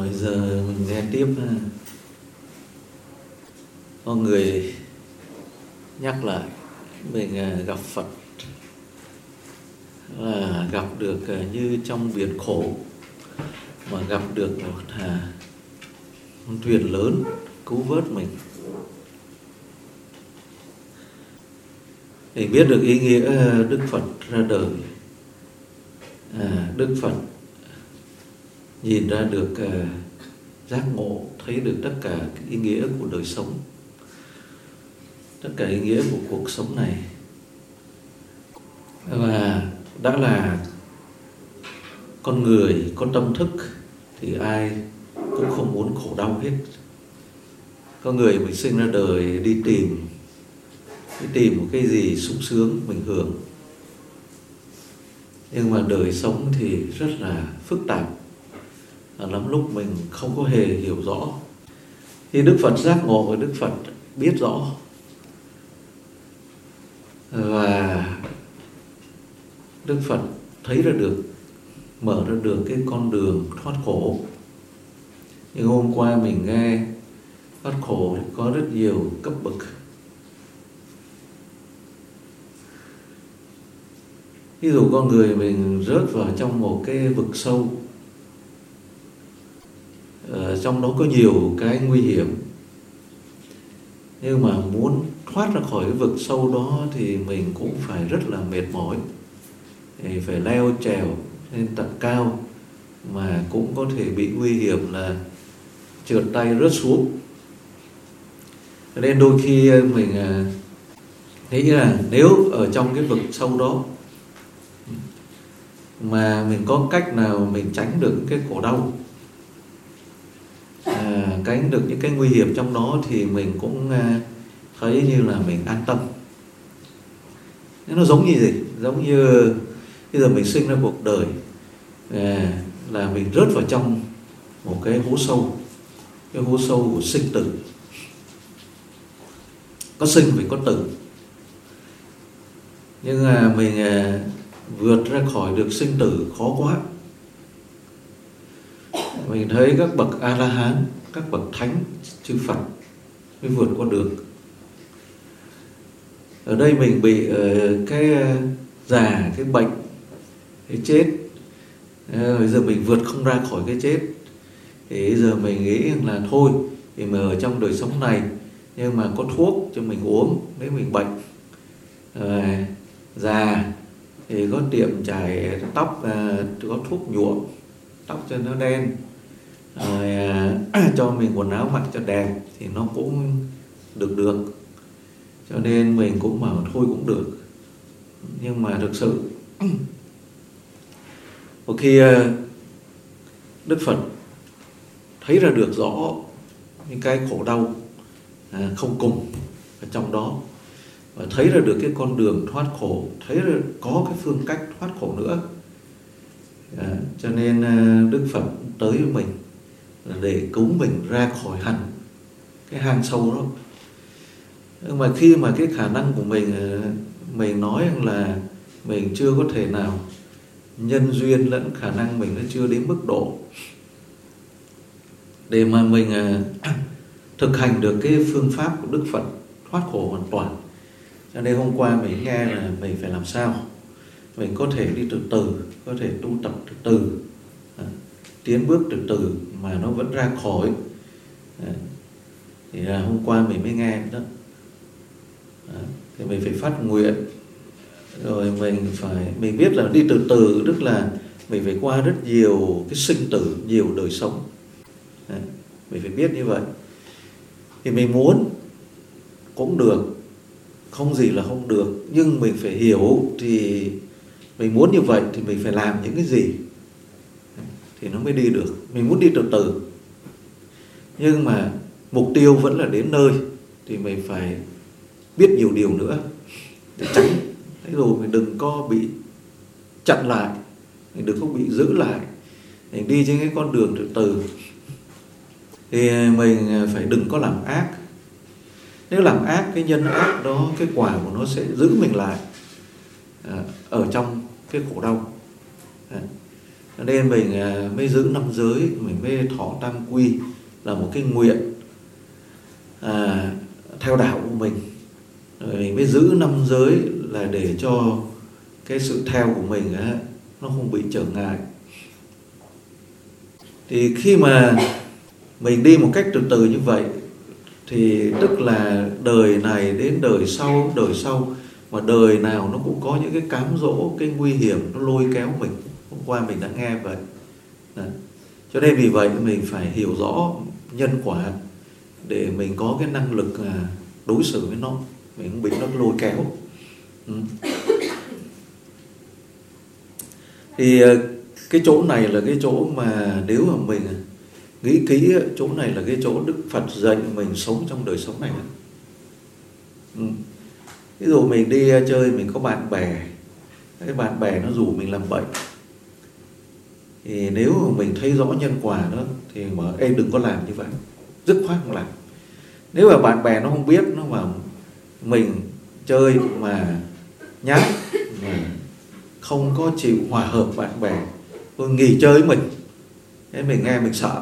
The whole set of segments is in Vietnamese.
Bây giờ mình nghe tiếp có người nhắc lại mình gặp Phật là gặp được như trong biển khổ mà gặp được một con thuyền lớn cứu vớt mình. Thì biết được ý nghĩa Đức Phật ra đời. Đức Phật nhìn ra được giác ngộ, thấy được tất cả ý nghĩa của đời sống, tất cả ý nghĩa của cuộc sống này. Và đã là con người có tâm thức thì ai cũng không muốn khổ đau hết. Có người mình sinh ra đời đi tìm một cái gì sung sướng mình hưởng. Nhưng mà đời sống thì rất là phức tạp, lắm lúc mình không có hề hiểu rõ. Khi Đức Phật giác ngộ và Đức Phật biết rõ và Đức Phật thấy ra được, mở ra được cái con đường thoát khổ. Nhưng hôm qua mình nghe thoát khổ có rất nhiều cấp bậc. Ví dụ con người mình rớt vào trong một cái vực sâu, trong đó có nhiều cái nguy hiểm, nhưng mà muốn thoát ra khỏi cái vực sâu đó thì mình cũng phải rất là mệt mỏi, thì phải leo trèo lên tận cao, mà cũng có thể bị nguy hiểm là trượt tay rớt xuống. Nên đôi khi mình nghĩ là nếu ở trong cái vực sâu đó mà mình có cách nào mình tránh được cái khổ đau, tránh được những cái nguy hiểm trong đó, thì mình cũng thấy như là mình an tâm. Nó giống như gì? Giống như bây giờ mình sinh ra cuộc đời là mình rớt vào trong một cái hố sâu, cái hố sâu của sinh tử. Có sinh phải có tử. Nhưng mà mình vượt ra khỏi được sinh tử khó quá. Mình thấy các bậc A-la-hán, các bậc thánh, chư Phật mới vượt qua được. Ở đây mình bị cái già, cái bệnh, cái chết. Bây giờ mình vượt không ra khỏi cái chết. Thì bây giờ mình nghĩ là thôi, thì mà ở trong đời sống này, nhưng mà có thuốc cho mình uống nếu mình bệnh. Già thì có tiệm chải tóc, có thuốc nhuộm tóc cho nó đen, cho mình quần áo mặc cho đẹp, thì nó cũng được. Cho nên mình cũng bảo thôi cũng được. Nhưng mà thực sự một khi Đức Phật thấy ra được rõ những cái khổ đau không cùng ở trong đó, và thấy ra được cái con đường thoát khổ, thấy ra có cái phương cách thoát khổ nữa, cho nên Đức Phật tới với mình là để cứu mình ra khỏi hẳn cái hang sâu đó. Nhưng mà khi mà cái khả năng của mình nói rằng là mình chưa có thể nào, nhân duyên lẫn khả năng mình nó chưa đến mức độ để mà mình thực hành được cái phương pháp của Đức Phật thoát khổ hoàn toàn. Cho nên hôm qua mình nghe là mình phải làm sao mình có thể đi từ từ, có thể tu tập từ từ, tiến bước từ từ mà nó vẫn ra khỏi. Thì hôm qua mình mới nghe đó. Thì mình phải phát nguyện, rồi mình biết là đi từ từ, tức là mình phải qua rất nhiều cái sinh tử, nhiều đời sống. Mình phải biết như vậy. Thì mình muốn cũng được, không gì là không được, nhưng mình phải hiểu thì mình muốn như vậy thì mình phải làm những cái gì thì nó mới đi được. Mình muốn đi từ từ, nhưng mà mục tiêu vẫn là đến nơi, thì mình phải biết nhiều điều nữa để tránh. Thế rồi mình đừng có bị chặn lại, mình đừng có bị giữ lại, mình đi trên cái con đường từ từ. Thì mình phải đừng có làm ác. Nếu làm ác, cái nhân ác đó, cái quả của nó sẽ giữ mình lại ở trong cái khổ đau. Nên mình mới giữ năm giới, mình mới thọ tam quy là một cái nguyện theo đạo của mình. Rồi mình mới giữ năm giới là để cho cái sự theo của mình nó không bị trở ngại. Thì khi mà mình đi một cách từ từ như vậy thì tức là đời này đến đời sau, mà đời nào nó cũng có những cái cám dỗ, cái nguy hiểm nó lôi kéo mình. Hôm qua mình đã nghe vậy. Cho nên vì vậy mình phải hiểu rõ nhân quả để mình có cái năng lực đối xử với nó, mình không bị nó lôi kéo. Thì cái chỗ này là cái chỗ mà nếu mà mình nghĩ kỹ, chỗ này là cái chỗ Đức Phật dạy mình sống trong đời sống này. Ví dụ mình đi chơi, mình có bạn bè, cái bạn bè nó rủ mình làm bệnh, thì nếu mà mình thấy rõ nhân quả đó thì mà em đừng có làm như vậy, dứt khoát không làm. Nếu mà bạn bè nó không biết, nó mà mình chơi mà nhát, mà không có chịu hòa hợp bạn bè, tôi nghỉ chơi với mình, thế mình nghe mình sợ,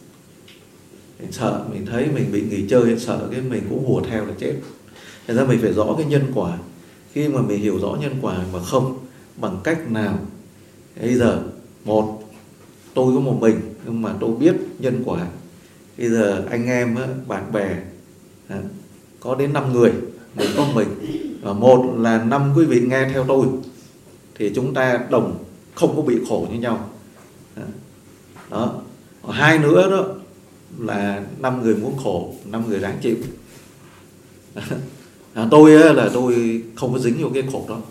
mình thấy mình bị nghỉ chơi, sợ cái mình cũng hùa theo là chết. Thế ra mình phải rõ cái nhân quả. Khi mà mình hiểu rõ nhân quả mà không bằng cách nào, bây giờ một, tôi có một mình nhưng mà tôi biết nhân quả. Bây giờ anh em bạn bè có đến 5 người, mình có mình, và một là 5 quý vị nghe theo tôi, thì chúng ta đồng không có bị khổ như nhau. Đó. Hai nữa đó là 5 người muốn khổ, 5 người ráng chịu. Tôi là tôi không có dính vô cái khổ đó.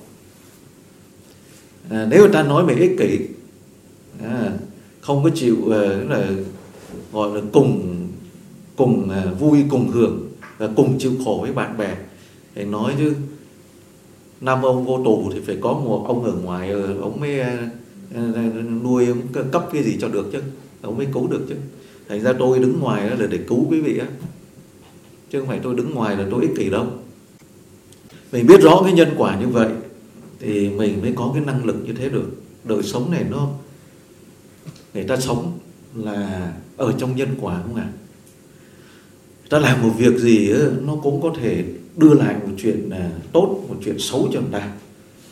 Nếu người ta nói mình ích kỷ, không có chịu là gọi là cùng vui, cùng hưởng và cùng chịu khổ với bạn bè, thì nói chứ 5 ông vô tù thì phải có một ông ở ngoài, ông mới nuôi, ông cấp cái gì cho được chứ, ông mới cứu được chứ. Thành ra tôi đứng ngoài là để cứu quý vị á, chứ không phải tôi đứng ngoài là tôi ích kỷ đâu. Mình biết rõ cái nhân quả như vậy thì mình mới có cái năng lực như thế được. Đời sống này nó, người ta sống là ở trong nhân quả không ạ? Ta làm một việc gì nó cũng có thể đưa lại một chuyện tốt, một chuyện xấu cho người ta,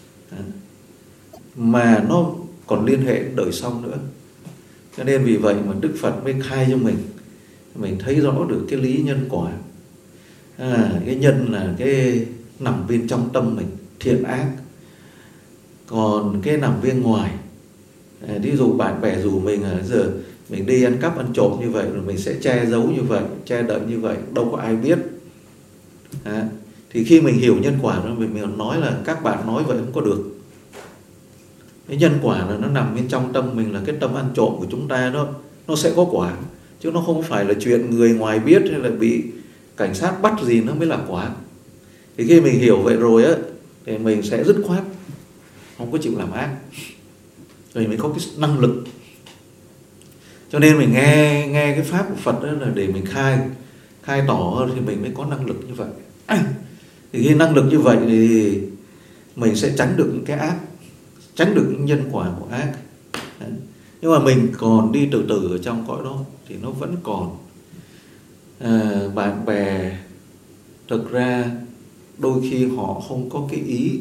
mà nó còn liên hệ đến đời sau nữa. Cho nên vì vậy mà Đức Phật mới khai cho mình thấy rõ được cái lý nhân quả. Cái nhân là cái nằm bên trong tâm mình, thiện ác. Còn cái nằm bên ngoài, ví dụ bạn bè rủ mình giờ mình đi ăn cắp ăn trộm như vậy, rồi mình sẽ che giấu như vậy, che đậy như vậy, đâu có ai biết. Thì khi mình hiểu nhân quả đó, mình nói là các bạn nói vậy không có được. Cái nhân quả là nó nằm bên trong tâm mình, là cái tâm ăn trộm của chúng ta đó, nó sẽ có quả, chứ nó không phải là chuyện người ngoài biết hay là bị cảnh sát bắt gì nó mới là quả. Thì khi mình hiểu vậy rồi thì mình sẽ dứt khoát, không có chịu làm ác, rồi mình có cái năng lực. Cho nên mình nghe cái pháp của Phật đó là để mình khai tỏ thì mình mới có năng lực như vậy. Thì khi năng lực như vậy thì mình sẽ tránh được những cái ác, tránh được những nhân quả của ác. Nhưng mà mình còn đi từ từ ở trong cõi đó thì nó vẫn còn bạn bè. Thực ra đôi khi họ không có cái ý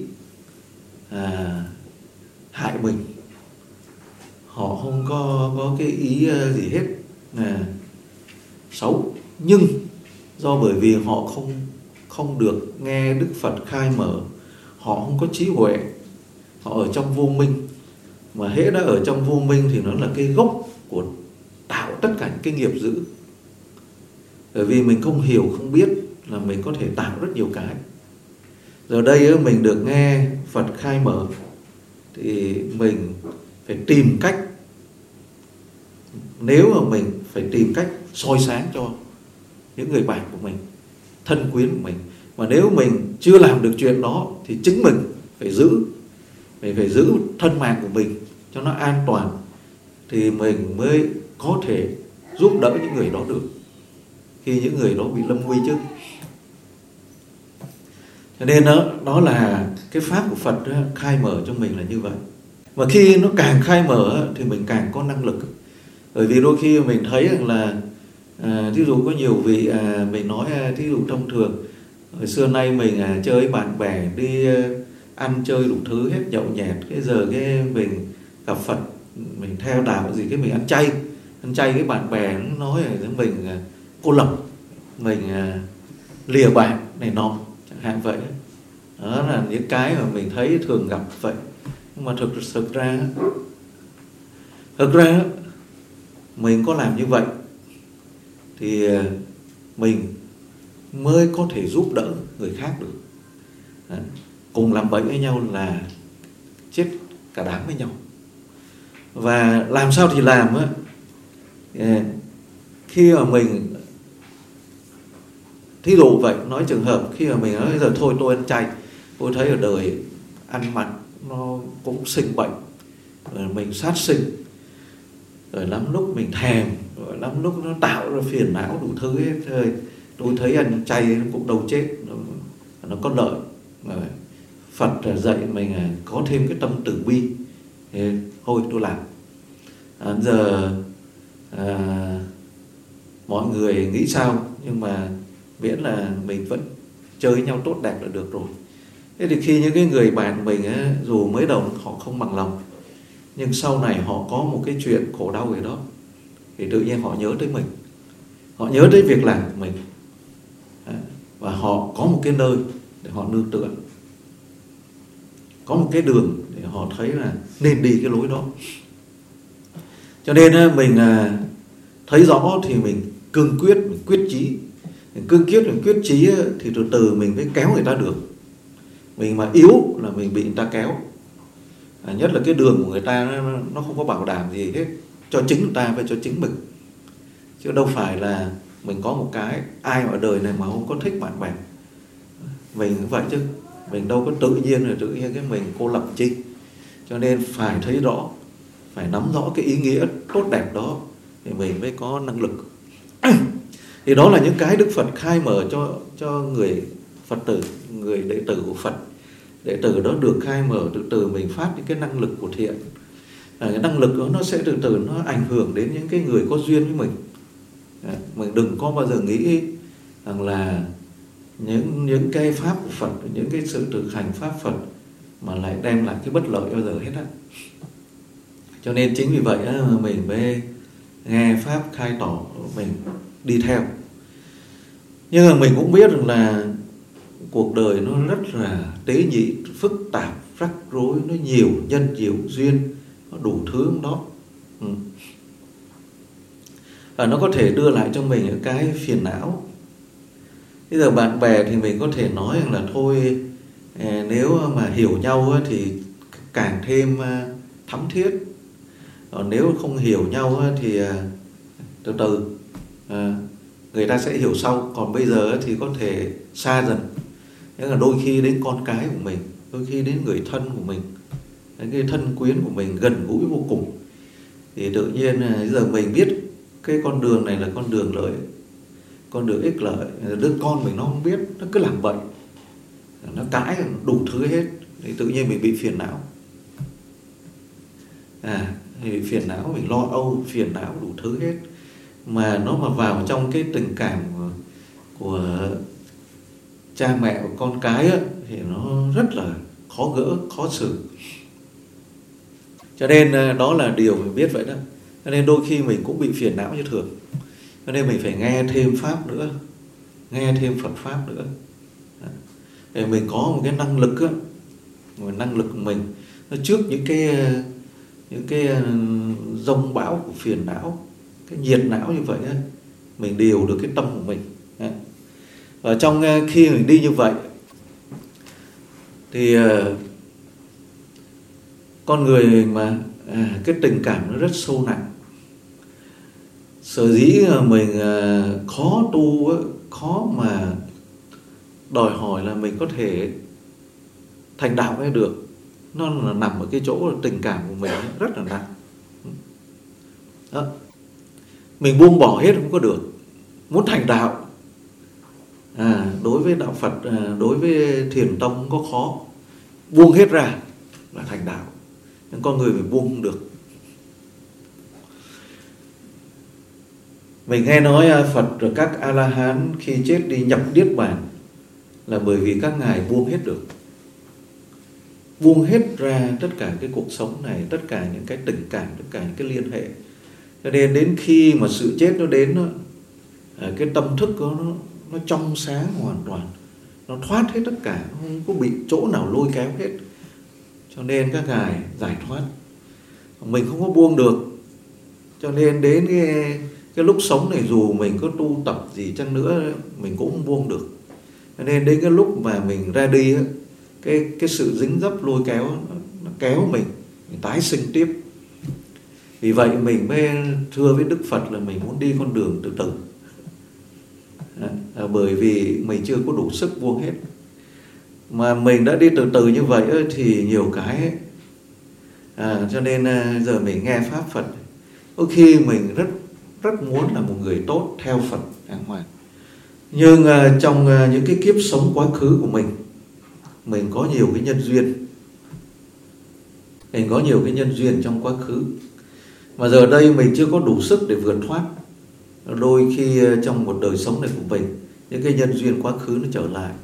hại mình, họ không có cái ý gì hết xấu, nhưng do bởi vì họ không được nghe Đức Phật khai mở, họ không có trí huệ, họ ở trong vô minh. Mà hễ đã ở trong vô minh thì nó là cái gốc của tạo tất cả những cái nghiệp dữ. Bởi vì mình không hiểu, không biết là mình có thể tạo rất nhiều cái. Giờ đây mình được nghe Phật khai mở thì mình phải tìm cách, nếu mà mình phải tìm cách soi sáng cho những người bạn của mình, thân quyến của mình. Mà nếu mình chưa làm được chuyện đó thì chính mình phải giữ thân mạng của mình cho nó an toàn, thì mình mới có thể giúp đỡ những người đó được khi những người đó bị lâm nguy chứ. Cho nên đó là cái pháp của Phật khai mở cho mình là như vậy. Mà khi nó càng khai mở thì mình càng có năng lực. Bởi vì đôi khi mình thấy rằng là thí dụ có nhiều vị mình nói thí dụ thông thường hồi xưa nay mình chơi với bạn bè đi ăn chơi đủ thứ hết, nhậu nhẹt, cái giờ cái mình gặp Phật, mình theo đạo gì cái mình ăn chay cái bạn bè nó nói là mình cô lập, mình lìa bạn này nọ chẳng hạn vậy. Đó là những cái mà mình thấy thường gặp vậy. Nhưng mà thực ra mình có làm như vậy thì mình mới có thể giúp đỡ người khác được. Cùng làm bẫy với nhau là chết cả đám với nhau. Và làm sao thì làm á, khi mà mình thí dụ vậy, nói trường hợp khi mà mình nói giờ thôi tôi ăn chay, tôi thấy ở đời ăn mặn nó cũng sinh bệnh, rồi mình sát sinh, rồi lắm lúc mình thèm, rồi lắm lúc nó tạo ra phiền não đủ thứ hết. Thôi tôi thấy ăn chay nó cũng đâu chết, nó có lợi. Rồi Phật dạy mình có thêm cái tâm từ bi, thôi tôi làm. Giờ mọi người nghĩ sao, nhưng mà miễn là mình vẫn chơi với nhau tốt đẹp là được rồi. Thế thì khi những cái người bạn mình dù mới đầu họ không bằng lòng, nhưng sau này họ có một cái chuyện khổ đau gì đó, thì tự nhiên họ nhớ tới mình, họ nhớ tới việc làm của mình, và họ có một cái nơi để họ nương tựa, có một cái đường để họ thấy là nên đi cái lối đó. Cho nên mình thấy rõ thì mình cương quyết, mình quyết chí. Mình cương quyết, mình quyết chí thì từ từ mình mới kéo người ta được. Mình mà yếu là mình bị người ta kéo. Nhất là cái đường của người ta nó không có bảo đảm gì hết cho chính người ta và cho chính mình. Chứ đâu phải là mình có một cái, ai ở đời này mà không có thích bạn bè. Mình cũng vậy chứ, mình đâu có tự nhiên cái mình cô lập chi. Cho nên phải thấy rõ, phải nắm rõ cái ý nghĩa tốt đẹp đó thì mình mới có năng lực. Thì đó là những cái Đức Phật khai mở cho người Phật tử, người đệ tử của Phật. Đệ tử đó được khai mở, từ từ mình phát những cái năng lực của thiện. Cái năng lực đó nó sẽ từ từ nó ảnh hưởng đến những cái người có duyên với mình. Mình đừng có bao giờ nghĩ rằng là những cái pháp của Phật, những cái sự thực hành pháp Phật mà lại đem lại cái bất lợi bao giờ hết á. Cho nên chính vì vậy mình mới nghe pháp khai tỏ, mình đi theo. Nhưng mà mình cũng biết rằng là cuộc đời nó rất là tế nhị, phức tạp, rắc rối, nó nhiều nhân nhiều duyên, nó đủ thứ đó. Và nó có thể đưa lại cho mình những cái phiền não. Bây giờ bạn bè thì mình có thể nói rằng là thôi, nếu mà hiểu nhau thì càng thêm thắm thiết. Còn nếu không hiểu nhau thì từ từ người ta sẽ hiểu sau. Còn bây giờ thì có thể xa dần. Thế là đôi khi đến con cái của mình, đôi khi đến người thân của mình, đến cái thân quyến của mình gần gũi vô cùng, thì tự nhiên giờ mình biết cái con đường này là con đường lợi, con đường ích lợi. Đứa con mình nó không biết, nó cứ làm bậy, nó cãi đủ thứ hết, thì tự nhiên mình bị phiền não. Thì phiền não, mình lo âu, phiền não đủ thứ hết. Mà nó mà vào trong cái tình cảm của cha mẹ và con cái thì nó rất là khó gỡ, khó xử. Cho nên đó là điều mình biết vậy đó. Cho nên đôi khi mình cũng bị phiền não như thường. Cho nên mình phải nghe thêm Pháp nữa, nghe thêm Phật Pháp nữa, để mình có một cái năng lực á, một năng lực của mình nó trước những cái dông bão của phiền não, cái nhiệt não như vậy á, mình điều được cái tâm của mình. Và trong khi mình đi như vậy thì con người mà cái tình cảm nó rất sâu nặng. Sở dĩ mình khó tu, khó mà đòi hỏi là mình có thể thành đạo hay được, nó là nằm ở cái chỗ tình cảm của mình rất là nặng đó. Mình buông bỏ hết không có được. Muốn thành đạo, đối với đạo Phật, đối với thiền tông có khó. Buông hết ra là thành đạo. nhưng con người mình buông không được. Mình nghe nói Phật rồi các A-la-hán khi chết đi nhập Niết Bàn là bởi vì các ngài buông hết được, buông hết ra tất cả cái cuộc sống này, tất cả những cái tình cảm, tất cả những cái liên hệ. Cho nên đến khi mà sự chết nó đến đó, cái tâm thức nó trong sáng hoàn toàn, nó thoát hết tất cả, không có bị chỗ nào lôi kéo hết. Cho nên các ngài giải thoát. Mình không có buông được, cho nên đến cái lúc sống này dù mình có tu tập gì chăng nữa mình cũng không buông được. Cho nên đến cái lúc mà mình ra đi á, cái sự dính dấp lôi kéo nó kéo mình tái sinh tiếp. Vì vậy mình mới thưa với Đức Phật là mình muốn đi con đường từ từ. Bởi vì mình chưa có đủ sức buông hết. Mà mình đã đi từ từ như vậy thì nhiều cái cho nên giờ mình nghe Pháp Phật, có khi mình rất muốn là một người tốt theo Phật đàng hoàng. Nhưng trong những cái kiếp sống quá khứ của mình có nhiều cái nhân duyên. Mình có nhiều cái nhân duyên trong quá khứ mà giờ đây mình chưa có đủ sức để vượt thoát. Đôi khi trong một đời sống này của mình, những cái nhân duyên quá khứ nó trở lại.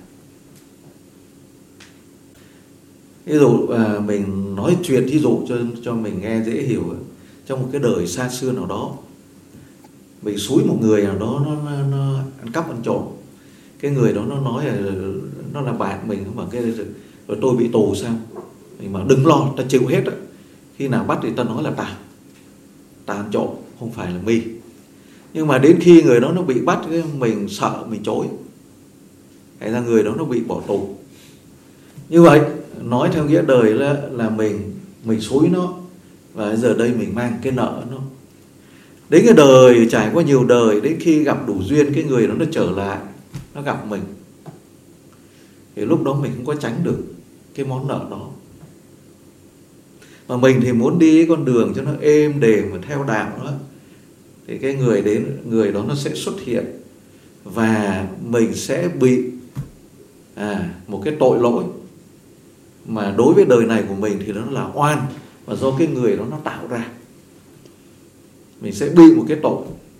Ví dụ mình nói chuyện thí dụ cho mình nghe dễ hiểu. Trong một cái đời xa xưa nào đó, mình xúi một người nào đó nó ăn cắp ăn trộm. Cái người đó nó nói là nó là bạn mình, mà cái rồi tôi bị tù sao? Mình mà đừng lo, ta chịu hết á. Khi nào bắt thì ta nói là ta ăn trộm, không phải là mi. Nhưng mà đến khi người đó nó bị bắt, mình sợ, mình chối. Hay là người đó nó bị bỏ tù. Như vậy nói theo nghĩa đời là mình xúi nó, và giờ đây mình mang cái nợ nó. Đến cái đời trải qua nhiều đời, đến khi gặp đủ duyên, cái người đó nó trở lại, nó gặp mình, thì lúc đó mình không có tránh được cái món nợ đó. Mà mình thì muốn đi cái con đường cho nó êm đềm và theo đạo đó, thì cái người đó nó sẽ xuất hiện, và mình sẽ bị một cái tội lỗi mà đối với đời này của mình thì nó là oan, và do cái người đó nó tạo ra. Mình sẽ bị một cái tội,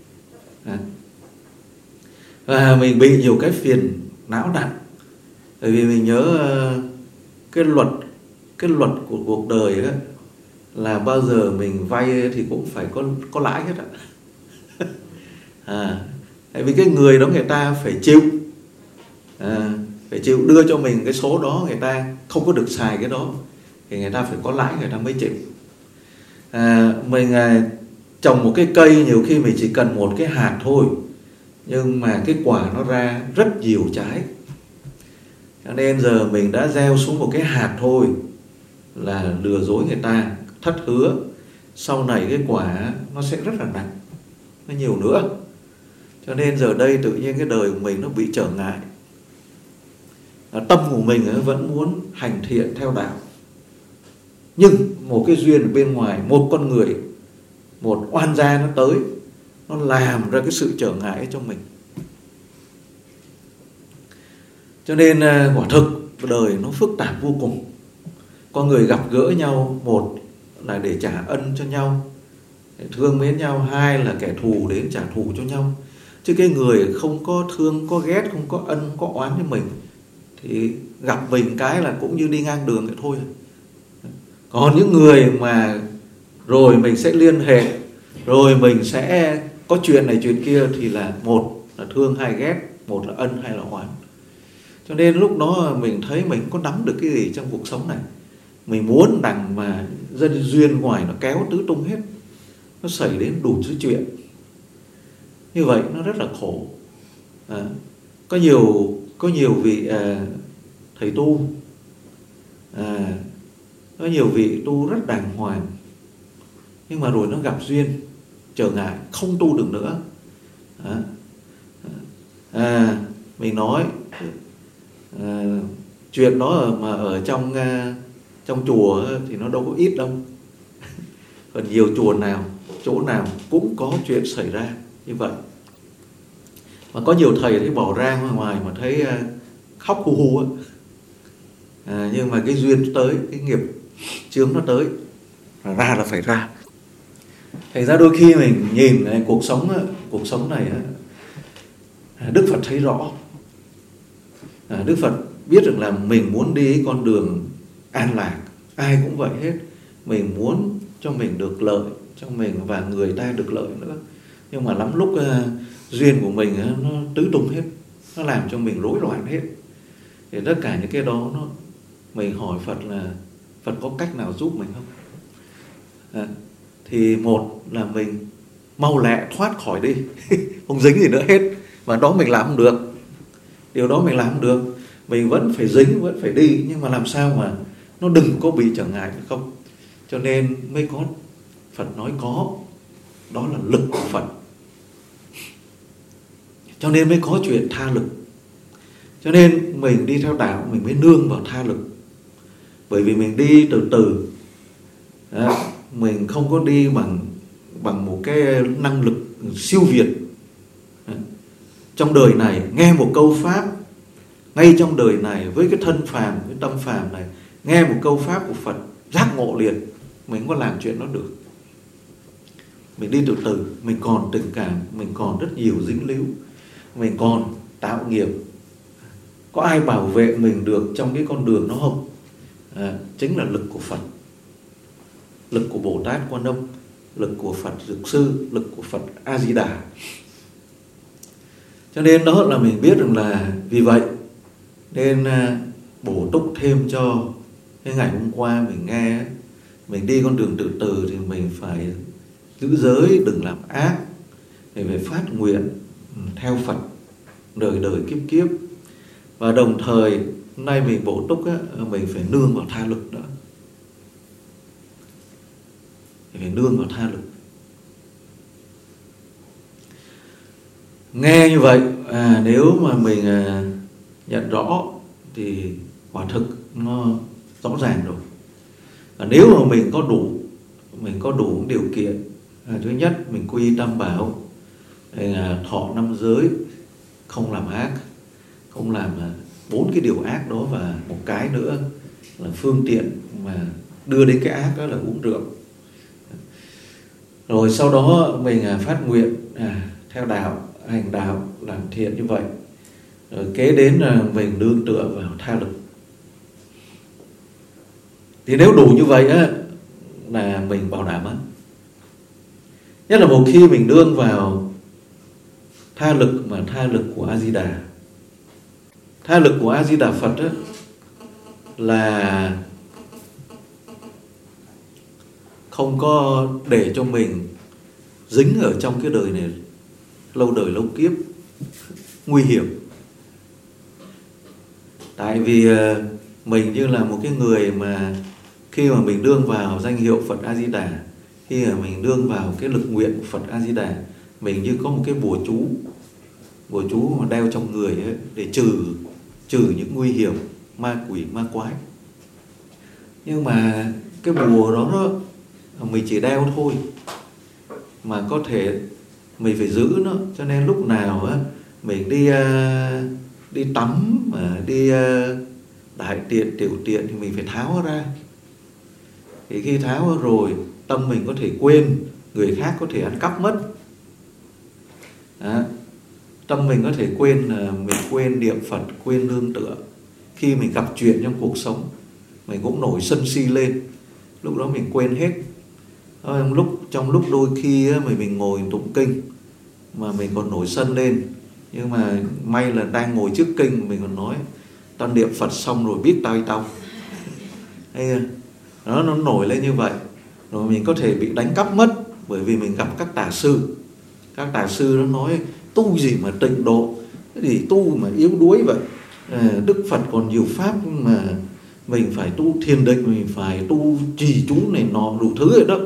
và mình bị nhiều cái phiền não nặng. Bởi vì mình nhớ cái luật của cuộc đời ấy, là bao giờ mình vay thì cũng phải có lãi hết ạ. Tại vì cái người đó người ta phải chịu đưa cho mình cái số đó, người ta không có được xài cái đó thì người ta phải có lãi người ta mới chịu. Mình trồng một cái cây, nhiều khi mình chỉ cần một cái hạt thôi, nhưng mà cái quả nó ra rất nhiều trái. Cho nên giờ mình đã gieo xuống một cái hạt thôi là lừa dối người ta, thất hứa. Sau này cái quả nó sẽ rất là nặng, nó nhiều nữa. Cho nên giờ đây tự nhiên cái đời của mình nó bị trở ngại. Tâm của mình vẫn muốn hành thiện theo đạo, nhưng một cái duyên ở bên ngoài, một con người, một oan gia nó tới, nó làm ra cái sự trở ngại cho mình. Cho nên quả thực đời nó phức tạp vô cùng. Con người gặp gỡ nhau, một là để trả ân cho nhau, để thương mến nhau, hai là kẻ thù đến trả thù cho nhau. Chứ cái người không có thương, có ghét, không có ân, không có oán với mình thì gặp mình cái là cũng như đi ngang đường vậy thôi. Còn những người mà rồi mình sẽ liên hệ, rồi mình sẽ có chuyện này chuyện kia, thì là một là thương, hai ghét, một là ân, hai là oán. Cho nên lúc đó mình thấy mình không có nắm được cái gì trong cuộc sống này. Mình muốn đằng mà dân duyên ngoài nó kéo tứ tung hết, nó xảy đến đủ thứ chuyện. Như vậy nó rất là khổ. Có nhiều vị thầy tu, có nhiều vị tu rất đàng hoàng, nhưng mà rồi nó gặp duyên trở ngại, không tu được nữa. Mình nói chuyện đó mà ở trong chùa thì nó đâu có ít đâu. Còn nhiều chỗ nào cũng có chuyện xảy ra như vậy. Mà có nhiều thầy thấy bỏ ra ngoài mà thấy khóc hu hu á. Nhưng mà cái duyên tới, cái nghiệp chướng nó tới, ra là phải ra. Thành ra đôi khi mình nhìn cuộc sống này Đức Phật thấy rõ. Đức Phật biết được là mình muốn đi con đường an lạc, ai cũng vậy hết. Mình muốn cho mình được lợi, cho mình và người ta được lợi nữa. Nhưng mà lắm lúc duyên của mình nó tứ tung hết, nó làm cho mình rối loạn hết. Thì tất cả những cái đó mình hỏi Phật là Phật có cách nào giúp mình không? Thì một là mình mau lẹ thoát khỏi đi không dính gì nữa hết. Và đó mình làm không được. Điều đó mình làm không được. Mình vẫn phải dính, vẫn phải đi, nhưng mà làm sao mà nó đừng có bị trở ngại không. Cho nên mới có Phật nói có, đó là lực của Phật. Cho nên mới có chuyện tha lực. Cho nên mình đi theo đạo mình mới nương vào tha lực. Bởi vì mình đi từ từ, mình không có đi bằng một cái năng lực siêu việt. Trong đời này nghe một câu pháp, ngay trong đời này với cái thân phàm, cái tâm phàm này, nghe một câu pháp của Phật giác ngộ liền. Mình không có làm chuyện đó được. Mình đi từ từ, mình còn tình cảm, mình còn rất nhiều dính líu, mình còn tạo nghiệp. Có ai bảo vệ mình được trong cái con đường đó không? Chính là lực của Phật, lực của Bồ Tát Quan Âm, lực của Phật Dược Sư, lực của Phật A Di Đà. Cho nên đó là mình biết rằng là vì vậy nên bổ túc thêm cho cái ngày hôm qua mình nghe, mình đi con đường từ từ thì mình phải giữ giới, đừng làm ác, mình phải phát nguyện theo Phật đời đời kiếp kiếp. Và đồng thời hôm nay mình bổ túc mình phải nương vào tha lực nữa. Mình phải nương vào tha lực. Nghe như vậy, nếu mà mình nhận rõ thì quả thực nó rõ ràng rồi. Và nếu mà mình có đủ điều kiện, thứ nhất mình quy Tam Bảo, thọ 5 giới, không làm ác, không làm 4 cái điều ác đó, và một cái nữa là phương tiện mà đưa đến cái ác đó là uống rượu. Rồi sau đó mình phát nguyện theo đạo, hành đạo, làm thiện như vậy. Rồi kế đến là mình nương tựa vào tha lực. Thì nếu đủ như vậy là mình bảo đảm á. Nhất là một khi mình nương vào tha lực, mà tha lực của A Di Đà. Tha lực của A Di Đà Phật là không có để cho mình dính ở trong cái đời này lâu đời lâu kiếp, nguy hiểm. Tại vì mình như là một cái người mà khi mà mình nương vào danh hiệu Phật A Di Đà, khi mà mình nương vào cái lực nguyện của Phật A Di Đà, mình như có một cái bùa chú mà đeo trong người ấy, để trừ những nguy hiểm ma quỷ ma quái. Nhưng mà cái bùa đó mình chỉ đeo thôi, mà có thể mình phải giữ nó. Cho nên lúc nào mình đi tắm, mà đi đại tiện tiểu tiện thì mình phải tháo nó ra. Thì khi tháo nó rồi, tâm mình có thể quên, người khác có thể ăn cắp mất. Tâm mình có thể quên, mình quên niệm Phật, quên nương tựa. Khi mình gặp chuyện trong cuộc sống, mình cũng nổi sân si lên, lúc đó mình quên hết. Trong lúc đôi khi mình ngồi tụng kinh mà mình còn nổi sân lên, nhưng mà may là đang ngồi trước kinh, mình còn nói tao niệm Phật xong rồi biết tao nó nổi lên như vậy. Rồi mình có thể bị đánh cắp mất, bởi vì mình gặp các tà sư. Các tà sư nó nói tu gì mà tịnh độ, cái gì tu mà yếu đuối vậy. Đức Phật còn nhiều pháp mà mình phải tu thiền định, mình phải tu trì chú này nọ đủ thứ rồi đó.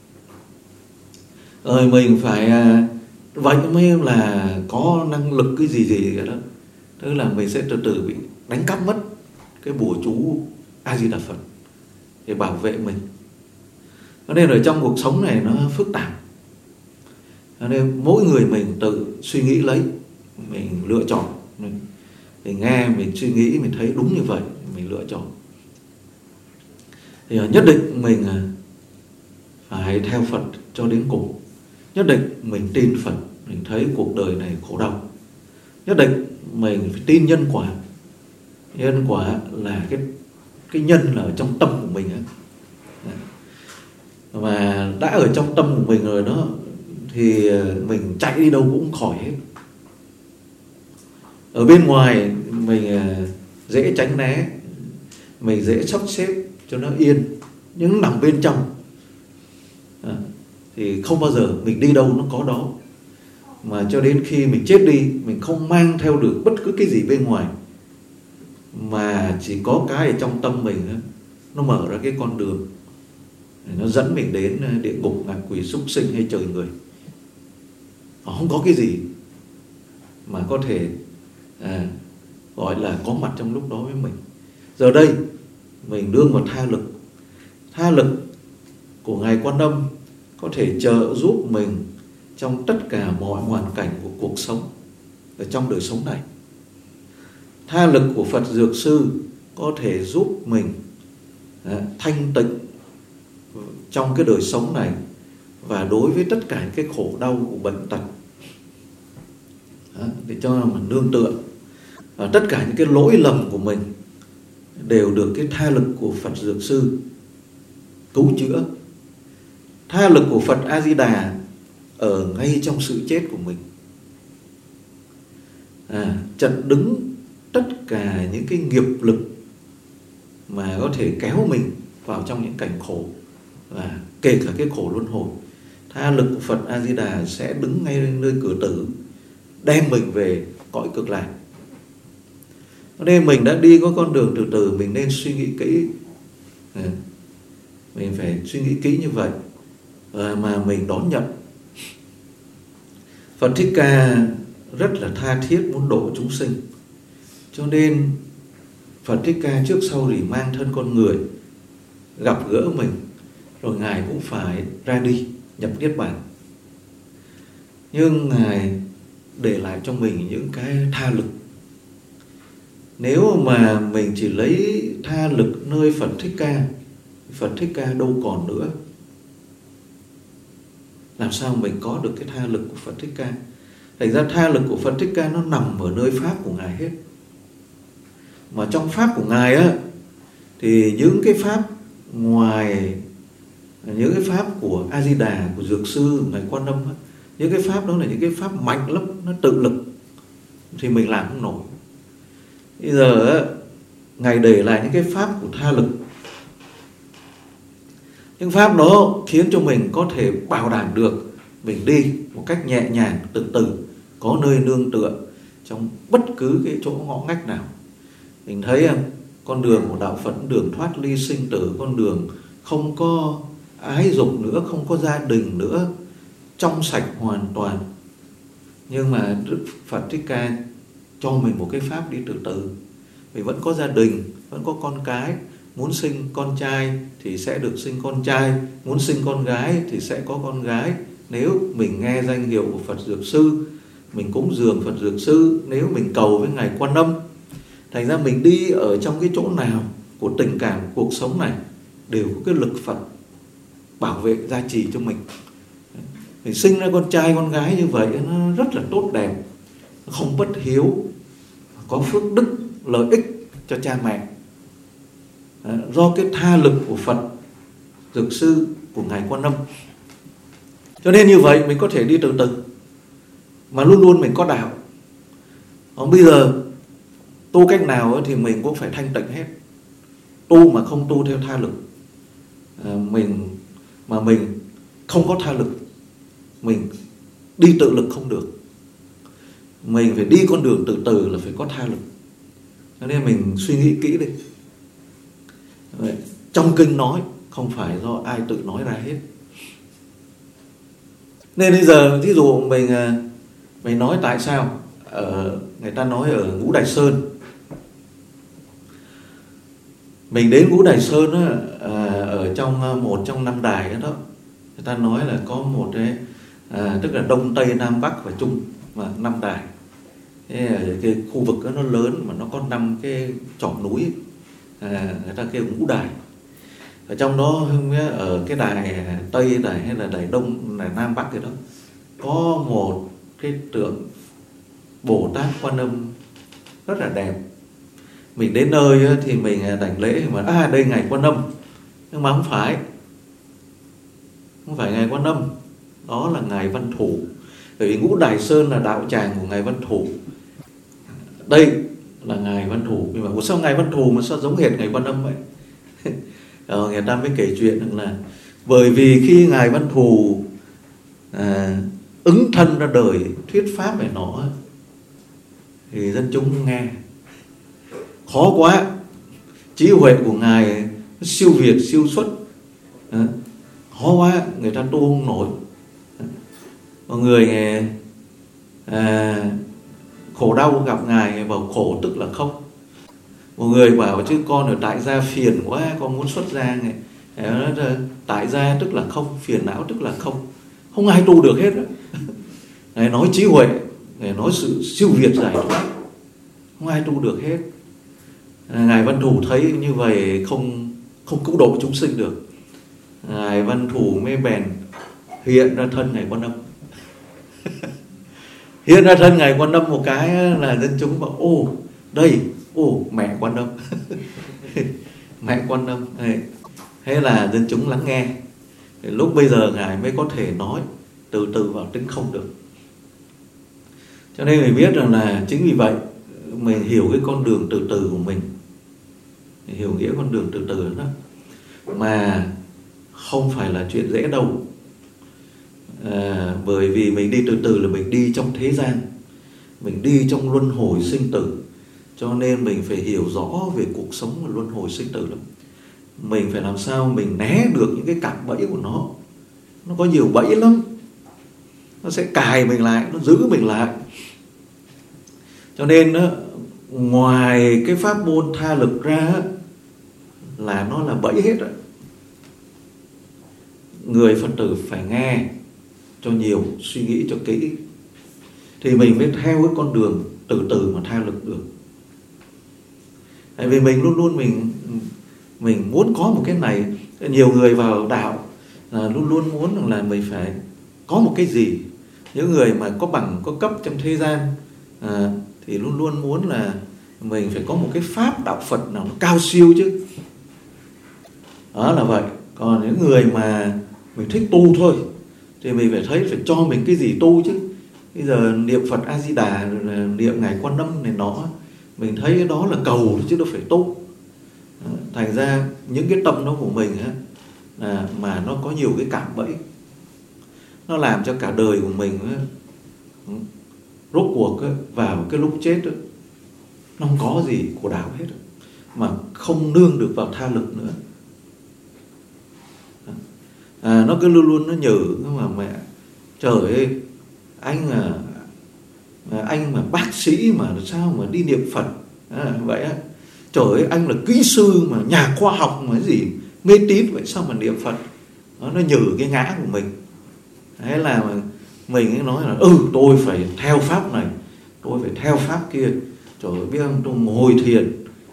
Rồi mình phải vậy mới là có năng lực cái gì vậy đó. Tức là mình sẽ từ từ bị đánh cắp mất cái bùa chú A Di Đà Phật để bảo vệ mình. Cho nên ở trong cuộc sống này nó phức tạp. Cho nên mỗi người mình tự suy nghĩ lấy, mình lựa chọn, mình nghe, mình suy nghĩ, mình thấy đúng như vậy, mình lựa chọn. Thì nhất định mình phải theo Phật cho đến cùng. Nhất định mình tin Phật, mình thấy cuộc đời này khổ đau. Nhất định mình phải tin nhân quả. Nhân quả là cái nhân là ở trong tâm của mình ấy. Và đã ở trong tâm của mình rồi đó thì mình chạy đi đâu cũng khỏi hết. Ở bên ngoài mình dễ tránh né, mình dễ sắp xếp cho nó yên, nhưng nằm bên trong thì không bao giờ mình đi đâu nó có đó. Mà cho đến khi mình chết đi, mình không mang theo được bất cứ cái gì bên ngoài, mà chỉ có cái ở trong tâm mình đó, nó mở ra cái con đường, nó dẫn mình đến địa ngục, ngạ quỷ, súc sinh hay trời người. Không có cái gì mà có thể gọi là có mặt trong lúc đó với mình. Giờ đây mình đương vào tha lực của Ngài Quan Âm có thể trợ giúp mình trong tất cả mọi hoàn cảnh của cuộc sống ở trong đời sống này. Tha lực của Phật Dược Sư có thể giúp mình thanh tịnh trong cái đời sống này, và đối với tất cả cái khổ đau của bệnh tật để cho mình nương tựa. Và tất cả những cái lỗi lầm của mình đều được cái tha lực của Phật Dược Sư cứu chữa. Tha lực của Phật A Di Đà ở ngay trong sự chết của mình, chặn đứng tất cả những cái nghiệp lực mà có thể kéo mình vào trong những cảnh khổ, và kể cả cái khổ luân hồi. Tha lực của Phật A Di Đà sẽ đứng ngay nơi cửa tử, đem mình về cõi cực lạc. Nên mình đã đi có con đường từ từ, mình nên suy nghĩ kỹ. Mình phải suy nghĩ kỹ như vậy mà mình đón nhận. Phật Thích Ca rất là tha thiết muốn độ chúng sinh, cho nên Phật Thích Ca trước sau thì mang thân con người gặp gỡ mình, rồi Ngài cũng phải ra đi nhập Niết Bàn. Nhưng Ngài để lại cho mình những cái tha lực. Nếu mà mình chỉ lấy tha lực nơi Phật Thích Ca, Phật Thích Ca đâu còn nữa. Làm sao mình có được cái tha lực của Phật Thích Ca? Thành ra tha lực của Phật Thích Ca nó nằm ở nơi Pháp của Ngài hết. Mà trong Pháp của Ngài á, thì những cái Pháp ngoài những cái Pháp của A Di Đà, của Dược Sư, Ngài Quan Âm á, những cái Pháp đó là những cái Pháp mạnh lắm, nó tự lực, thì mình làm không nổi. Bây giờ á, Ngài để lại những cái Pháp của tha lực. Những Pháp đó khiến cho mình có thể bảo đảm được mình đi một cách nhẹ nhàng, từ từ, có nơi nương tựa trong bất cứ cái chỗ ngõ ngách nào. Mình thấy con đường của đạo Phật, đường thoát ly sinh tử, con đường không có ái dục nữa, không có gia đình nữa, trong sạch hoàn toàn. Nhưng mà Đức Phật Thích Ca cho mình một cái pháp đi từ từ. Mình vẫn có gia đình, vẫn có con cái, muốn sinh con trai thì sẽ được sinh con trai, muốn sinh con gái thì sẽ có con gái. Nếu mình nghe danh hiệu của Phật Dược Sư, mình cúng dường Phật Dược Sư, nếu mình cầu với Ngài Quan Âm, thành ra mình đi ở trong cái chỗ nào của tình cảm cuộc sống này đều có cái lực Phật bảo vệ gia trì cho mình. Mình sinh ra con trai con gái như vậy nó rất là tốt đẹp, không bất hiếu, có phước đức, lợi ích cho cha mẹ. Do cái tha lực của Phật Dược Sư, của Ngài Quan Âm. Cho nên như vậy mình có thể đi từ từ, mà luôn luôn mình có đạo. Bây giờ tu cách nào thì mình cũng phải thanh tịnh hết. Tu mà không tu theo tha lực, mình không có tha lực, mình đi tự lực không được. Mình phải đi con đường từ từ là phải có tha lực. Cho nên mình suy nghĩ kỹ đi. Trong kinh nói, không phải do ai tự nói ra hết. Nên bây giờ ví dụ mình nói tại sao người ta nói ở Ngũ Đài Sơn. Mình đến Ngũ Đài Sơn á, ở trong một trong 5 đài đó, người ta nói là có một cái tức là Đông Tây Nam Bắc và Trung, và 5 đài. Cái khu vực đó nó lớn mà nó có 5 cái chòm núi, người ta kêu Ngũ Đài. Ở trong đó không biết ở cái đài Tây đài hay là đài Đông, đài Nam Bắc gì đó, có một cái tượng Bồ Tát Quan Âm rất là đẹp. Mình đến nơi thì mình đảnh lễ mà đây ngài Quan Âm, nhưng mà không phải ngài Quan Âm, đó là ngài Văn Thủ. Bởi vì Ngũ Đài Sơn là đạo tràng của ngài Văn Thủ, đây là ngài Văn Thủ. Nhưng mà sao ngài Văn Thủ mà sao giống hệt ngài Quan Âm vậy? Người ta mới kể chuyện rằng là bởi vì khi ngài Văn Thủ ứng thân ra đời thuyết pháp về nó thì dân chúng nghe khó quá, trí huệ của ngài siêu việt siêu xuất, khó quá, người ta tu không nổi. Mọi người khổ đau gặp ngài bảo khổ tức là không. Một người bảo chứ con ở tại gia phiền quá, con muốn xuất gia. Tại gia tức là không, phiền não tức là không. Không ai tu được hết. Ngài nói trí huệ, ngài nói sự siêu việt giải thoát, không ai tu được hết. Ngài Văn Thủ thấy như vậy không cứu độ chúng sinh được, ngài Văn Thủ mới bèn hiện ra thân ngài Quan Âm. Hiện ra thân ngài Quan Âm một cái là dân chúng bảo mẹ Quan Âm. Mẹ Quan Âm. Thế là dân chúng lắng nghe. Lúc bây giờ ngài mới có thể nói từ từ vào tính không được. Cho nên mình biết rằng là chính vì vậy mình hiểu cái con đường từ từ của mình, hiểu nghĩa con đường từ từ đó, mà không phải là chuyện dễ đâu. Bởi vì mình đi từ từ là mình đi trong thế gian, mình đi trong luân hồi sinh tử, cho nên mình phải hiểu rõ về cuộc sống và luân hồi sinh tử lắm. Mình phải làm sao mình né được những cái cạm bẫy của nó. Nó có nhiều bẫy lắm, nó sẽ cài mình lại, nó giữ mình lại. Cho nên ngoài cái pháp môn tha lực ra là nó là bẫy hết rồi. Người Phật tử phải nghe cho nhiều, suy nghĩ cho kỹ, thì mình mới theo cái con đường từ từ mà tha lực được. Tại vì mình luôn luôn mình muốn có một cái này. Nhiều người vào đạo luôn luôn muốn là mình phải có một cái gì. Những người mà có bằng có cấp trong thế gian thì luôn luôn muốn là mình phải có một cái pháp đạo Phật nào nó cao siêu chứ. Đó là vậy. Còn những người mà mình thích tu thôi thì mình phải cho mình cái gì tu chứ. Bây giờ niệm Phật A Di Đà, niệm ngài Quan Âm này nó, mình thấy cái đó là cầu chứ đâu phải tu. Thành ra những cái tâm đó của mình mà nó có nhiều cái cạm bẫy, nó làm cho cả đời của mình rốt cuộc vào cái lúc chết nó không có gì của đạo hết, mà không nương được vào tha lực nữa. Nó cứ luôn luôn nó nhử mà mẹ trời ơi, anh mà bác sĩ mà sao mà đi niệm Phật vậy á, trời ơi anh là kỹ sư mà nhà khoa học mà cái gì mê tín vậy sao mà niệm Phật. Nó nhử cái ngã của mình. Thế là mình nói là tôi phải theo pháp này, tôi phải theo pháp kia, trời ơi biết không, tôi ngồi thiền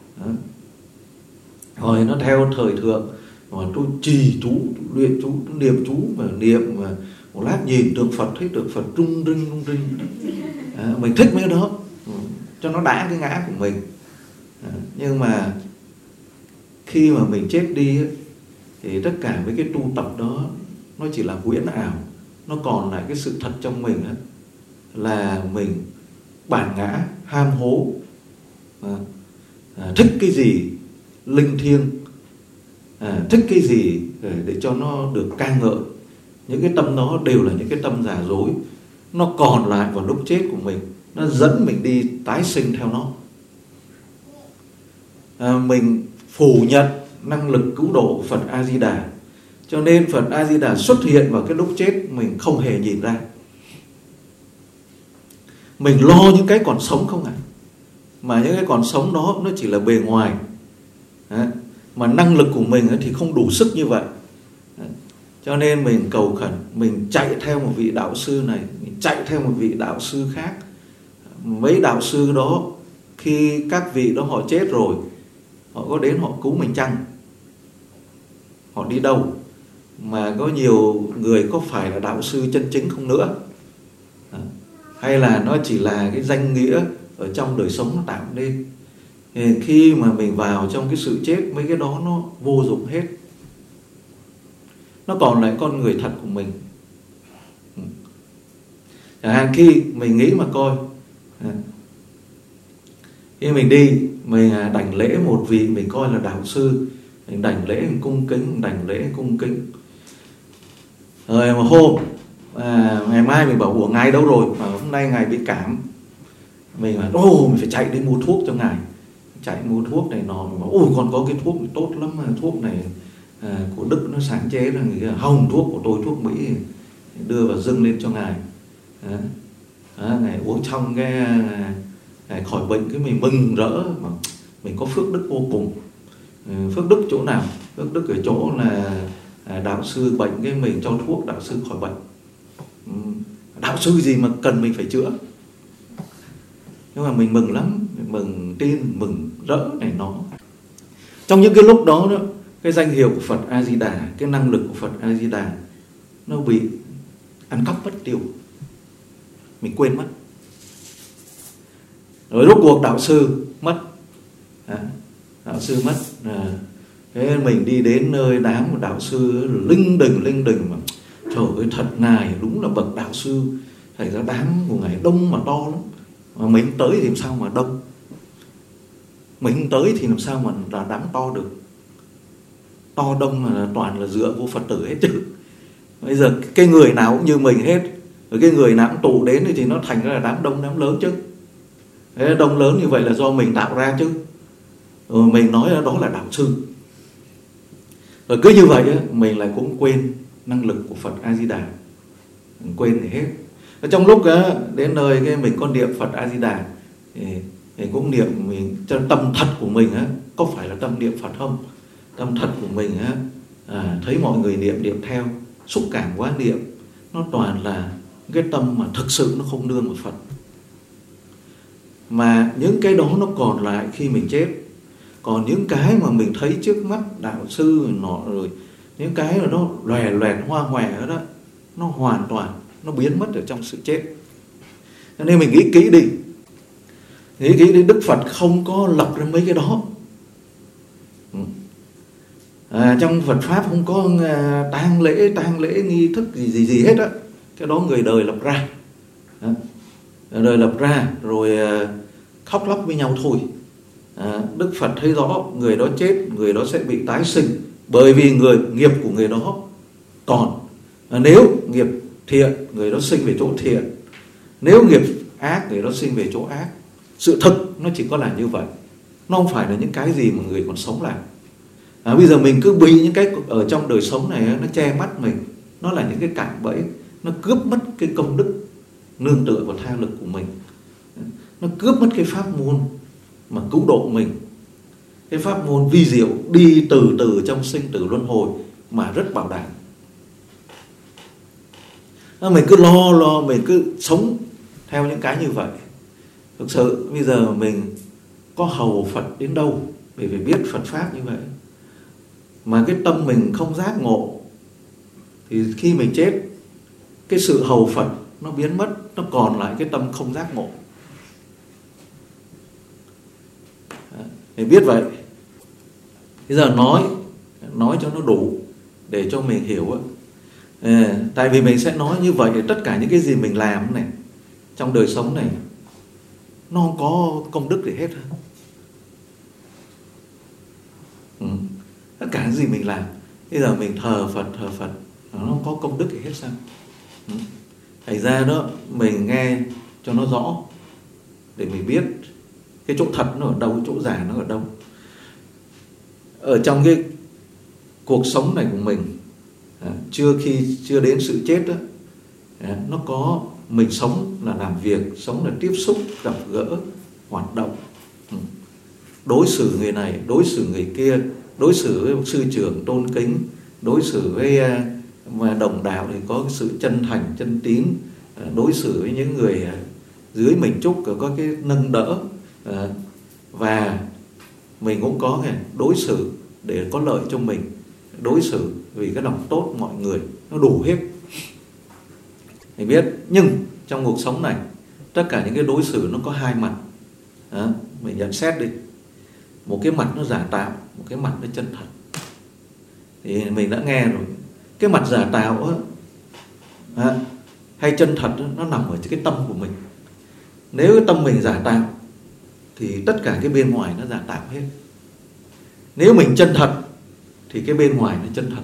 rồi nó theo thời thượng, mà tôi trì chú, luyện chú, niệm chú và niệm, mà một lát nhìn tượng Phật thấy tượng Phật rung rinh. Mình thích mấy cái đó cho nó đã cái ngã của mình. Nhưng mà khi mà mình chết đi thì tất cả mấy cái tu tập đó nó chỉ là huyễn ảo. Nó còn lại cái sự thật trong mình là mình bản ngã ham hố, thích cái gì linh thiêng, thích cái gì để cho nó được ca ngợi. Những cái tâm đó đều là những cái tâm giả dối. Nó còn lại vào lúc chết của mình, nó dẫn mình đi tái sinh theo nó. Mình phủ nhận năng lực cứu độ của Phật A Di Đà, cho nên Phật A Di Đà xuất hiện vào cái lúc chết mình không hề nhìn ra. Mình lo những cái còn sống không mà những cái còn sống đó nó chỉ là bề ngoài. Mà năng lực của mình thì không đủ sức như vậy. Cho nên mình cầu khẩn, mình chạy theo một vị đạo sư này, mình chạy theo một vị đạo sư khác. Mấy đạo sư đó khi các vị đó họ chết rồi, họ có đến họ cứu mình chăng? họ đi đâu, mà có nhiều người có phải là đạo sư chân chính không nữa, hay là nó chỉ là cái danh nghĩa ở trong đời sống nó tạo nên. Thì khi mà mình vào trong cái sự chết, mấy cái đó nó vô dụng hết, nó còn lại con người thật của mình. Chẳng hạn khi mình nghĩ mà coi, khi mình đi, mình đảnh lễ một vị mình coi là đạo sư, mình đảnh lễ, mình cung kính, mình đảnh lễ, cung kính. Rồi một hôm ngày mai mình bảo ủa ngài đâu rồi, mà hôm nay ngài bị cảm, mình bảo mình phải chạy đi mua thuốc cho ngài, chạy mua thuốc này nọ. Mình bảo còn có cái thuốc này tốt lắm, thuốc này của Đức nó sáng chế là người hồng, thuốc của tôi thuốc Mỹ, đưa vào dâng lên cho ngài. Ngài uống xong cái ngài khỏi bệnh, cái mình mừng rỡ, mà mình có phước đức vô cùng. Phước đức chỗ nào? Phước đức ở chỗ là đạo sư bệnh, cái mình cho thuốc, đạo sư khỏi bệnh. Đạo sư gì mà cần mình phải chữa. Nhưng mà mình mừng lắm, mình mừng tin, mừng rỡ này nó. Trong những cái lúc đó, cái danh hiệu của Phật A Di Đà, cái năng lực của Phật A Di Đà nó bị ăn cắp mất tiêu, mình quên mất. Rồi rốt cuộc đạo sư mất, đạo sư mất. Thế mình đi đến nơi đám của đạo sư linh đình mà trời ơi, thật ngài đúng là bậc đạo sư. Thành ra đám của ngài đông mà to lắm, mà mình tới thì làm sao mà đông, mình tới thì làm sao mà là đám to được. To đông mà toàn là dựa vô Phật tử hết chứ. Bây giờ cái người nào cũng như mình hết, rồi cái người nào cũng tụ đến thì nó thành ra là đám đông, đám lớn chứ. Thế đông lớn như vậy là do mình tạo ra chứ. Rồi mình nói là đó là đạo sư. Rồi cứ như vậy mình lại cũng quên năng lực của Phật A Di Đà, mình quên thì hết. Ở trong lúc đến nơi cái mình có niệm Phật A Di Đà thì cũng niệm mình cho tâm thật của mình có phải là tâm niệm Phật không? Tâm thật của mình thấy mọi người niệm theo, xúc cảm quá niệm, nó toàn là cái tâm mà thực sự nó không nương vào Phật. Mà những cái đó nó còn lại khi mình chết. Còn những cái mà mình thấy trước mắt đạo sư nọ, rồi những cái mà nó lòe loẹt hoa hòe đó, nó hoàn toàn nó biến mất ở trong sự chết. Cho nên mình nghĩ kỹ đi, Đức Phật không có lập ra mấy cái đó. Trong Phật pháp không có tang lễ nghi thức gì hết á. Cái đó người đời lập ra, người đời lập ra rồi khóc lóc với nhau thôi. Đức Phật thấy rõ người đó chết, người đó sẽ bị tái sinh, bởi vì nghiệp của người đó còn. Nếu nghiệp thiện, người đó sinh về chỗ thiện. Nếu nghiệp ác, người đó sinh về chỗ ác. Sự thực nó chỉ có là như vậy, nó không phải là những cái gì mà người còn sống làm. Bây giờ mình cứ bị những cái ở trong đời sống này nó che mắt mình, nó là những cái cạm bẫy, nó cướp mất cái công đức nương tựa vào tha lực của mình, nó cướp mất cái pháp môn mà cứu độ mình, cái pháp môn vi diệu đi từ trong sinh tử luân hồi mà rất bảo đảm. Mình cứ lo mình cứ sống theo những cái như vậy. Thực sự bây giờ mình có hầu Phật đến đâu, mình phải biết Phật pháp như vậy, mà cái tâm mình không giác ngộ thì khi mình chết, cái sự hầu Phật nó biến mất, nó còn lại cái tâm không giác ngộ. Mình biết vậy. Bây giờ nói cho nó đủ để cho mình hiểu. Tại vì mình sẽ nói như vậy để tất cả những cái gì mình làm này trong đời sống này nó không có công đức gì hết. Tất cả những gì mình làm, bây giờ mình thờ Phật nó không có công đức gì hết sao? Thành ra đó mình nghe cho nó rõ để mình biết cái chỗ thật nó ở đâu, chỗ giả nó ở đâu. Ở trong cái cuộc sống này của mình, chưa đến sự chết đó, nó có mình sống là làm việc, sống là tiếp xúc, gặp gỡ, hoạt động, đối xử người này, đối xử người kia, đối xử với sư trưởng tôn kính, đối xử với đồng đạo thì có sự chân thành, chân tín, đối xử với những người dưới mình chút có cái nâng đỡ, và mình cũng có đối xử để có lợi cho mình. đối xử vì cái lòng tốt mọi người, nó đủ hết. Mình biết, nhưng trong cuộc sống này tất cả những cái đối xử nó có hai mặt. Đó, mình nhận xét đi, một cái mặt nó giả tạo, một cái mặt nó chân thật. Thì mình đã nghe rồi, cái mặt giả tạo á, hay chân thật đó, nó nằm ở cái tâm của mình. Nếu cái tâm mình giả tạo thì tất cả cái bên ngoài nó giả tạo hết. Nếu mình chân thật thì cái bên ngoài nó chân thật.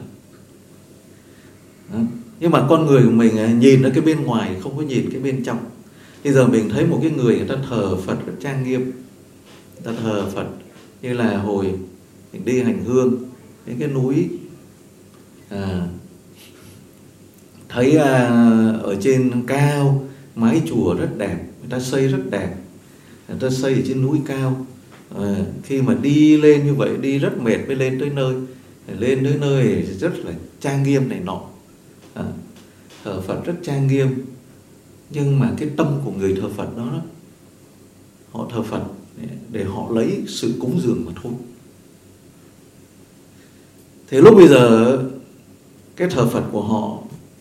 Đó. Nhưng mà con người của mình nhìn ở cái bên ngoài, không có nhìn cái bên trong. Bây giờ mình thấy một cái người ta thờ Phật rất trang nghiêm, người ta thờ Phật như là hồi mình đi hành hương đến cái núi, thấy ở trên cao mái chùa rất đẹp, người ta xây rất đẹp, người ta xây ở trên núi cao. Khi mà đi lên như vậy, đi rất mệt mới lên tới nơi, lên tới nơi rất là trang nghiêm này nọ, thờ Phật rất trang nghiêm. Nhưng mà cái tâm của người thờ Phật đó, họ thờ Phật để họ lấy sự cúng dường mà thôi. Thế lúc bây giờ cái thờ Phật của họ,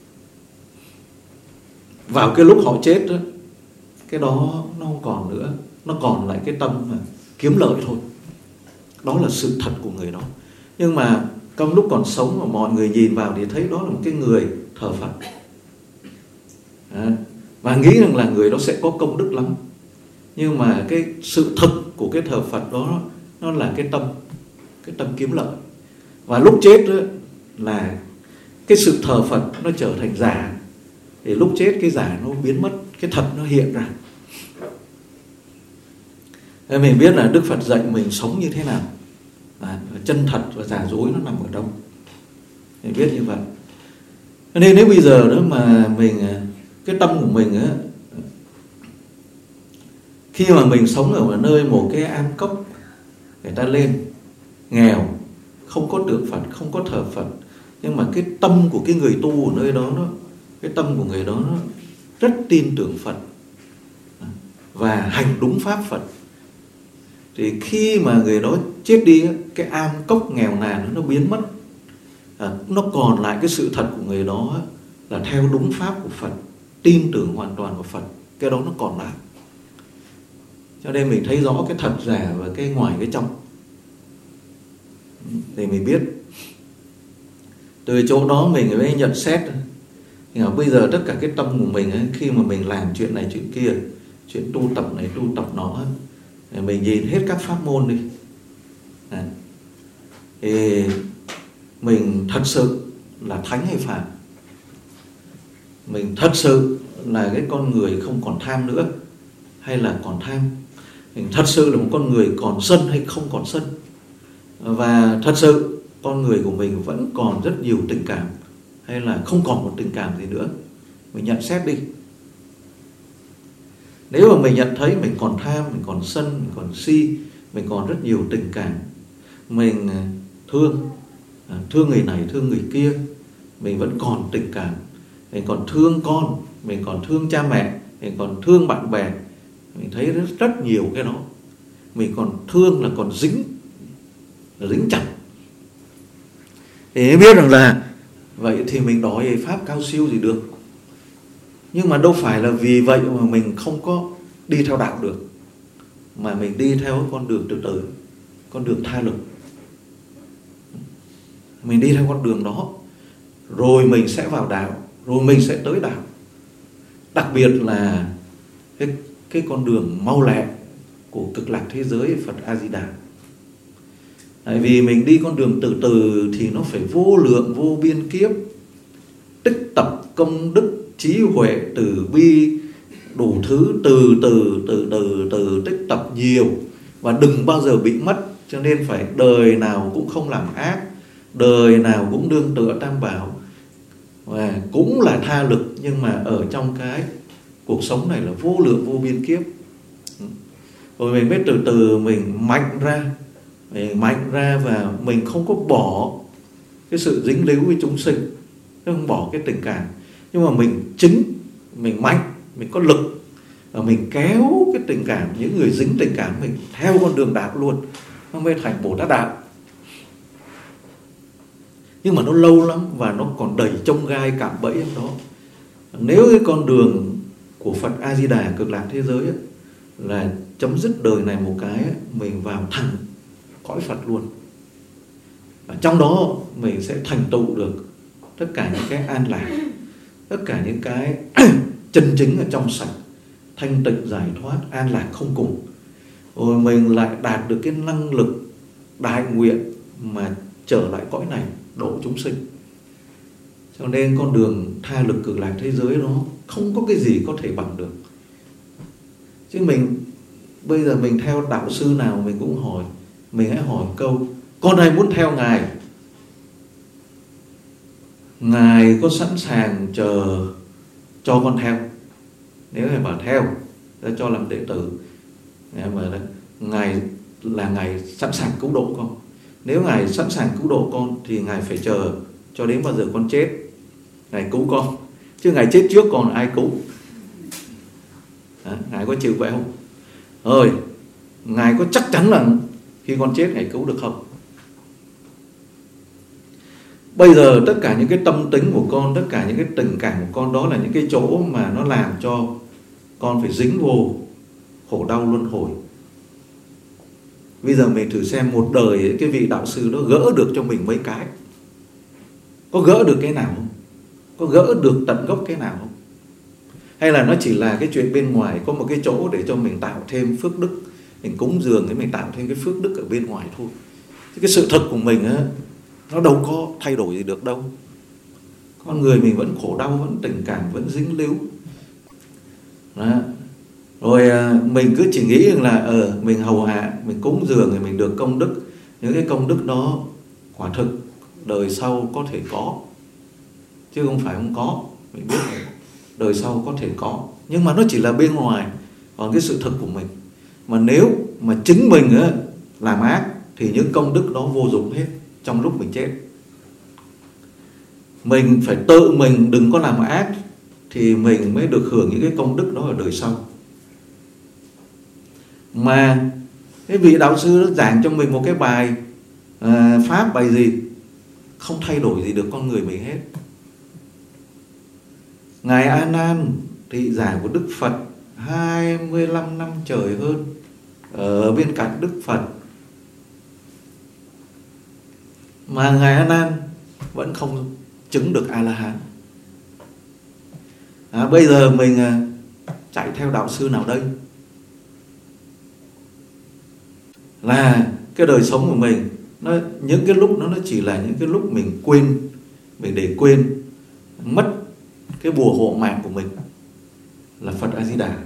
vào cái lúc họ chết đó, cái đó nó không còn nữa, nó còn lại cái tâm mà kiếm lợi thôi. Đó là sự thật của người đó. Nhưng mà trong lúc còn sống mà mọi người nhìn vào thì thấy đó là một cái người thờ Phật, và nghĩ rằng là người đó sẽ có công đức lắm. Nhưng mà cái sự thực của cái thờ Phật đó, nó là cái tâm kiếm lợi. Và lúc chết đó, là cái sự thờ Phật nó trở thành giả. Thì lúc chết cái giả nó biến mất, cái thật nó hiện ra. Nên mình biết là Đức Phật dạy mình sống như thế nào, chân thật và giả dối nó nằm ở đâu. Mình biết như vậy. Nên nếu bây giờ đó mà mình, cái tâm của mình á, khi mà mình sống ở một nơi, một cái am cốc, người ta lên nghèo, không có tượng Phật, không có thờ Phật, nhưng mà cái tâm của cái người tu ở nơi đó, cái tâm của người đó nó rất tin tưởng Phật và hành đúng pháp Phật. Thì khi mà người đó chết đi, cái am cốc nghèo nàn nó biến mất, nó còn lại cái sự thật của người đó là theo đúng pháp của Phật, tin tưởng hoàn toàn vào Phật. Cái đó nó còn lại. Cho nên mình thấy rõ cái thật giả và cái ngoài cái trong. Thì mình biết. Từ chỗ đó mình mới nhận xét. Bây giờ tất cả cái tâm của mình ấy, khi mà mình làm chuyện này chuyện kia, chuyện tu tập này tu tập nọ, mình nhìn hết các pháp môn đi, thì mình thật sự là thánh hay phàm? Mình thật sự là cái con người không còn tham nữa hay là còn tham? Mình thật sự là một con người còn sân hay không còn sân? Và thật sự con người của mình vẫn còn rất nhiều tình cảm hay là không còn một tình cảm gì nữa? Mình nhận xét đi. Nếu mà mình nhận thấy mình còn tham, mình còn sân, mình còn si, mình còn rất nhiều tình cảm, mình thương người này, thương người kia, mình vẫn còn tình cảm, mình còn thương con, mình còn thương cha mẹ, mình còn thương bạn bè, mình thấy rất nhiều cái đó. Mình còn thương là còn dính chặt. Thì biết rằng là vậy thì mình đòi pháp cao siêu gì được. Nhưng mà đâu phải là vì vậy mà mình không có đi theo đạo được, mà mình đi theo con đường từ từ, con đường tha lực. Mình đi theo con đường đó, rồi mình sẽ vào đạo, rồi mình sẽ tới đạo. Đặc biệt là cái con đường mau lẹ của cực lạc thế giới Phật A-di-đà. Tại vì mình đi con đường từ từ thì nó phải vô lượng vô biên kiếp, tích tập công đức, trí huệ, từ bi, đủ thứ, từ tích tập nhiều, và đừng bao giờ bị mất. Cho nên phải đời nào cũng không làm ác, đời nào cũng nương tựa Tam Bảo, và cũng là tha lực. Nhưng mà ở trong cái cuộc sống này là vô lượng vô biên kiếp. Rồi mình biết từ từ mình mạnh ra, và mình không có bỏ cái sự dính líu với chúng sinh, không bỏ cái tình cảm, nhưng mà mình chính, mình mạnh, mình có lực, và mình kéo cái tình cảm, những người dính tình cảm mình theo con đường đạo luôn, nó mới thành Bồ Tát đạo. nhưng mà nó lâu lắm và nó còn đầy chông gai cạm bẫy trong đó. Nếu cái con đường của Phật A Di Đà cực lạc thế giới ấy, là chấm dứt đời này một cái ấy, mình vào thẳng cõi Phật luôn. Và trong đó mình sẽ thành tựu được tất cả những cái an lạc, tất cả những cái chân chính ở trong sạch, thanh tịnh, giải thoát, an lạc không cùng. Rồi mình lại đạt được cái năng lực đại nguyện mà trở lại cõi này độ chúng sinh. Cho nên con đường tha lực cực lạc thế giới nó không có cái gì có thể bằng được. Chứ mình bây giờ mình theo đạo sư nào mình cũng hỏi, mình hãy hỏi câu: con này muốn theo Ngài, Ngài có sẵn sàng chờ cho con theo? Nếu Ngài bảo theo, ta cho làm đệ tử. Mà Ngài là Ngài sẵn sàng cứu độ con. Nếu Ngài sẵn sàng cứu độ con thì Ngài phải chờ cho đến bao giờ con chết Ngài cứu con. Chứ Ngài chết trước còn ai cứu? Ngài có chịu vậy không? Rồi, Ngài có chắc chắn là khi con chết Ngài cứu được không? Bây giờ tất cả những cái tâm tính của con, tất cả những cái tình cảm của con, đó là những cái chỗ mà nó làm cho con phải dính vô khổ đau luân hồi. Bây giờ mình thử xem một đời cái vị đạo sư đó gỡ được cho mình mấy cái. Có gỡ được cái nào không? Có gỡ được tận gốc cái nào không? Hay là nó chỉ là cái chuyện bên ngoài, có một cái chỗ để cho mình tạo thêm phước đức, mình cúng dường để mình tạo thêm cái phước đức ở bên ngoài thôi. Chứ cái sự thật của mình á, nó đâu có thay đổi gì được đâu. Con người mình vẫn khổ đau, vẫn tình cảm, vẫn dính líu. Đó. Rồi mình cứ chỉ nghĩ rằng là mình hầu hạ, mình cúng dường thì mình được công đức. Những cái công đức đó quả thực đời sau có thể có, chứ không phải không có. Mình biết rồi, đời sau có thể có, nhưng mà nó chỉ là bên ngoài. Còn cái sự thật của mình, mà nếu mà chính mình á, làm ác thì những công đức đó vô dụng hết trong lúc mình chết. Mình phải tự mình đừng có làm ác thì mình mới được hưởng những cái công đức đó ở đời sau. Mà cái vị đạo sư nó giảng cho mình một cái bài pháp, bài gì không thay đổi gì được con người mình hết. Ngài A Nan thị giả của Đức Phật 25 năm trời hơn ở bên cạnh Đức Phật, mà Ngài A Nan vẫn không chứng được A La Hán. Bây giờ mình chạy theo đạo sư nào đây? Là cái đời sống của mình, những cái lúc nó chỉ là những cái lúc mình quên, mình để quên mất cái bùa hộ mạng của mình là Phật A Di Đà.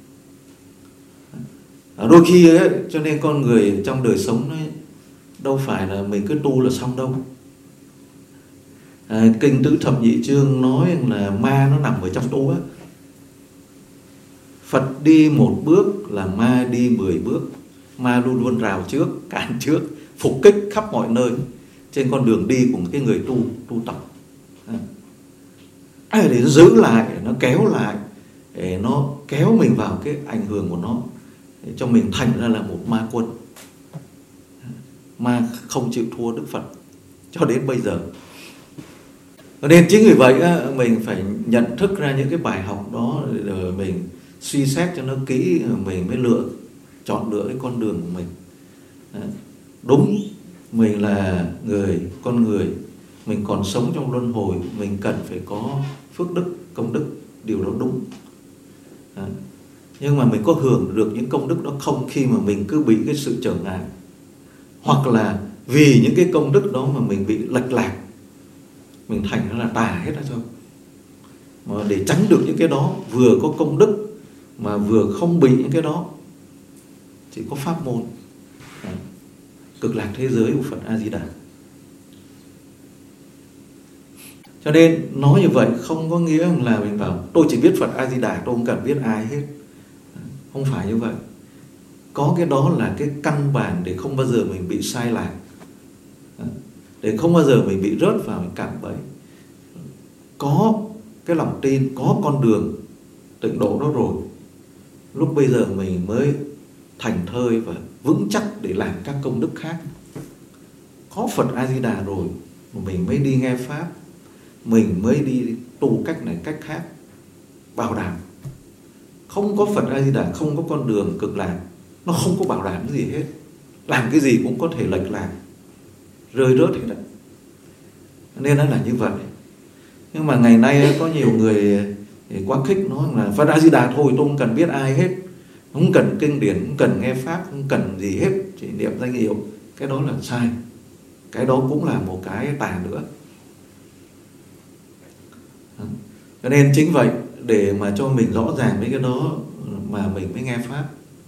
Đôi khi ấy, cho nên con người trong đời sống ấy, đâu phải là mình cứ tu là xong đâu. Kinh Tứ Thập Nhị Chương nói là ma nó nằm ở trong tu á. Phật đi một bước là ma đi 10 bước. Ma luôn luôn rào trước, cản trước, phục kích khắp mọi nơi trên con đường đi của cái người tu tập. Để nó giữ lại, để nó kéo lại, để nó kéo mình vào cái ảnh hưởng của nó, để cho mình thành ra là một ma quân. Ma không chịu thua Đức Phật cho đến bây giờ. Nên chính vì vậy mình phải nhận thức ra những cái bài học đó, rồi mình suy xét cho nó kỹ, mình mới chọn lựa cái con đường của mình. Đúng, mình là con người, mình còn sống trong luân hồi, mình cần phải có phước đức, công đức, điều đó đúng. Nhưng mà mình có hưởng được những công đức đó không khi mà mình cứ bị cái sự trở ngại, hoặc là vì những cái công đức đó mà mình bị lệch lạc, mình thành ra là tà hết ra cho. Mà để tránh được những cái đó, vừa có công đức mà vừa không bị những cái đó, chỉ có pháp môn cực lạc thế giới của Phật A Di Đà. Cho nên nói như vậy không có nghĩa là mình bảo tôi chỉ biết Phật A Di Đà, tôi không cần biết ai hết. Không phải như vậy. Có cái đó là cái căn bản để không bao giờ mình bị sai lạc, để không bao giờ mình bị rớt vào cái cạm bẫy. Có cái lòng tin, có con đường tịnh độ đó rồi, lúc bây giờ mình mới thành thơi và vững chắc để làm các công đức khác. Có Phật A Di Đà rồi mình mới đi nghe pháp, mình mới đi tu cách này cách khác, bảo đảm. Không có Phật A Di Đà, không có con đường cực lạc, nó không có bảo đảm cái gì hết. Làm cái gì cũng có thể lệch lạc, rơi rớt hết đấy. Nên nó là như vậy. Nhưng mà ngày nay có nhiều người quá khích nói là Phật A Di Đà thôi, tôi không cần biết ai hết, không cần kinh điển, không cần nghe pháp, không cần gì hết, chỉ niệm danh hiệu. Cái đó là sai. Cái đó cũng là một cái tà nữa. Cho nên chính vậy, để mà cho mình rõ ràng với cái đó mà mình mới nghe pháp.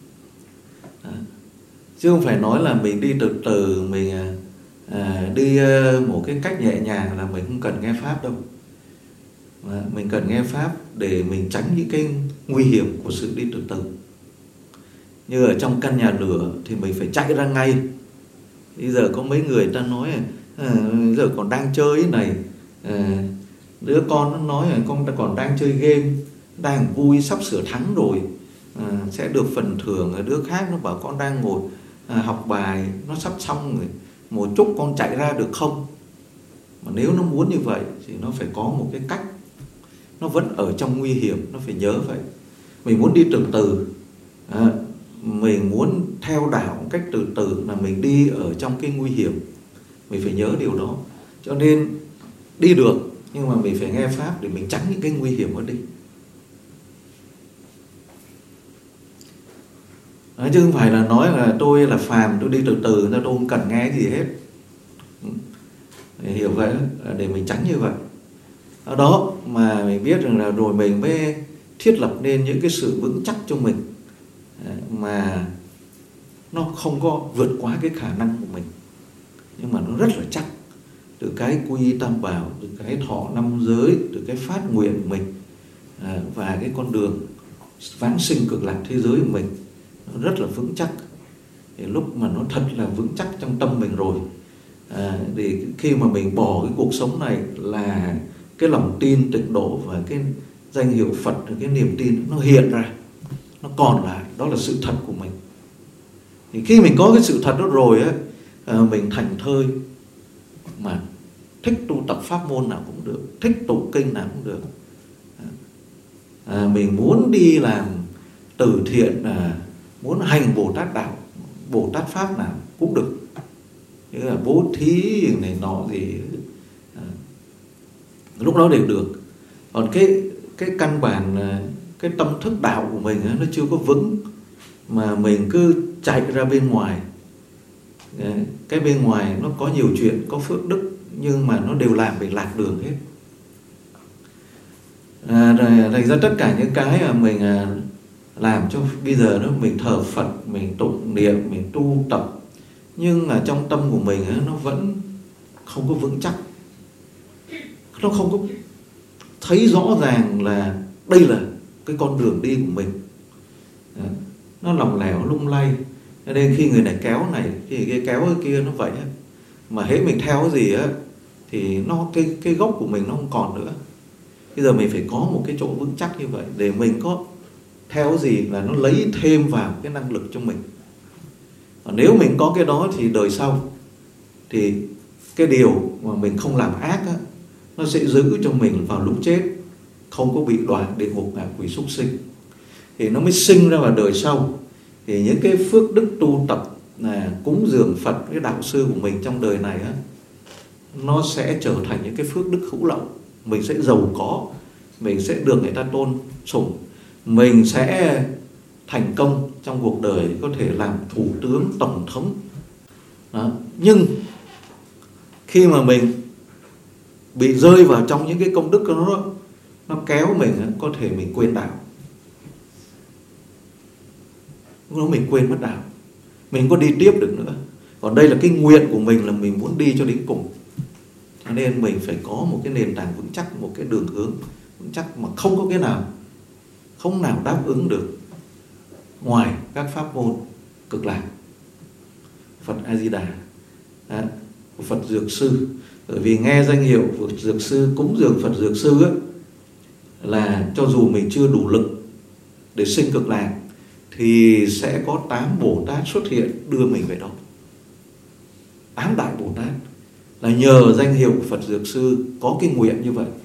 Chứ không phải nói là mình đi từ từ, mình đi một cái cách nhẹ nhàng là mình không cần nghe pháp đâu. Mình cần nghe pháp để mình tránh những cái nguy hiểm của sự đi từ từ. Như ở trong căn nhà lửa thì mình phải chạy ra ngay. Bây giờ có mấy người ta nói giờ còn đang chơi này, đứa con nó nói là con ta còn đang chơi game, đang vui, sắp sửa thắng rồi, sẽ được phần thưởng. Đứa khác nó bảo con đang ngồi học bài, nó sắp xong rồi, một chút con chạy ra được không? Mà nếu nó muốn như vậy thì nó phải có một cái cách. Nó vẫn ở trong nguy hiểm, nó phải nhớ vậy. Mình muốn đi từ từ, mình muốn theo đạo một cách từ từ là mình đi ở trong cái nguy hiểm. Mình phải nhớ điều đó. Cho nên đi được, nhưng mà mình phải nghe pháp để mình tránh những cái nguy hiểm đó đi. Chứ không phải là nói là tôi là phàm, tôi đi từ từ, tôi không cần nghe gì hết. Hiểu vậy, để mình tránh như vậy. Đó mà mình biết rằng là rồi mình mới thiết lập nên những cái sự vững chắc cho mình, mà nó không có vượt quá cái khả năng của mình, nhưng mà nó rất là chắc. Từ cái quy tam bảo, từ cái thọ năm giới, từ cái phát nguyện của mình, và cái con đường vãng sinh cực lạc thế giới của mình, nó rất là vững chắc. Thì lúc mà nó thật là vững chắc trong tâm mình rồi, thì khi mà mình bỏ cái cuộc sống này là cái lòng tin tịnh độ và cái danh hiệu Phật, cái niềm tin nó hiện ra, nó còn lại, đó là sự thật của mình. Thì khi mình có cái sự thật đó rồi á, mình thành thơi mà thích tu tập pháp môn nào cũng được, thích tụng kinh nào cũng được. Mình muốn đi làm từ thiện, muốn hành Bồ Tát đạo, Bồ Tát pháp nào cũng được. Như là bố thí này nọ gì, lúc đó đều được. Còn cái căn bản, cái tâm thức đạo của mình nó chưa có vững, mà mình cứ chạy ra bên ngoài. Cái bên ngoài nó có nhiều chuyện, có phước đức, nhưng mà nó đều làm mình lạc đường hết. Thành ra tất cả những cái mà mình làm cho bây giờ đó, mình thờ Phật, mình tụng niệm, mình tu tập, nhưng mà trong tâm của mình nó vẫn không có vững chắc. Nó không có thấy rõ ràng là đây là cái con đường đi của mình. Nó lỏng lẻo lung lay. Nên khi người này kéo này, khi cái kéo cái kia, nó vậy á. Mà hễ mình theo cái gì á thì nó cái gốc của mình nó không còn nữa. Bây giờ mình phải có một cái chỗ vững chắc như vậy, để mình có theo cái gì là nó lấy thêm vào cái năng lực cho mình. Và nếu mình có cái đó thì đời sau thì cái điều mà mình không làm ác á, nó sẽ giữ cho mình vào lúc chết không có bị đọa địa ngục ngạ quỷ súc sinh. Thì nó mới sinh ra vào đời sau. Thì những cái phước đức tu tập là cúng dường Phật, cái đạo sư của mình trong đời này á, nó sẽ trở thành những cái phước đức hữu lậu. Mình sẽ giàu có, mình sẽ được người ta tôn sùng, mình sẽ thành công trong cuộc đời, có thể làm thủ tướng, tổng thống. Đó. Nhưng khi mà mình bị rơi vào trong những cái công đức đó, nó kéo mình, có thể mình quên đạo. Lúc đó mình quên mất đạo, mình có đi tiếp được nữa. Còn đây là cái nguyện của mình, là mình muốn đi cho đến cùng. Cho nên mình phải có một cái nền tảng vững chắc, một cái đường hướng vững chắc, mà không có cái nào, không nào đáp ứng được ngoài các pháp môn cực lạc, Phật A Di Đà, Phật Dược Sư. Bởi vì nghe danh hiệu Phật Dược Sư, cúng dường Phật Dược Sư ấy, là cho dù mình chưa đủ lực để sinh cực lạc thì sẽ có 8 Bồ Tát xuất hiện đưa mình về đó. 8 Đại Bồ Tát là nhờ danh hiệu của Phật Dược Sư có cái nguyện như vậy.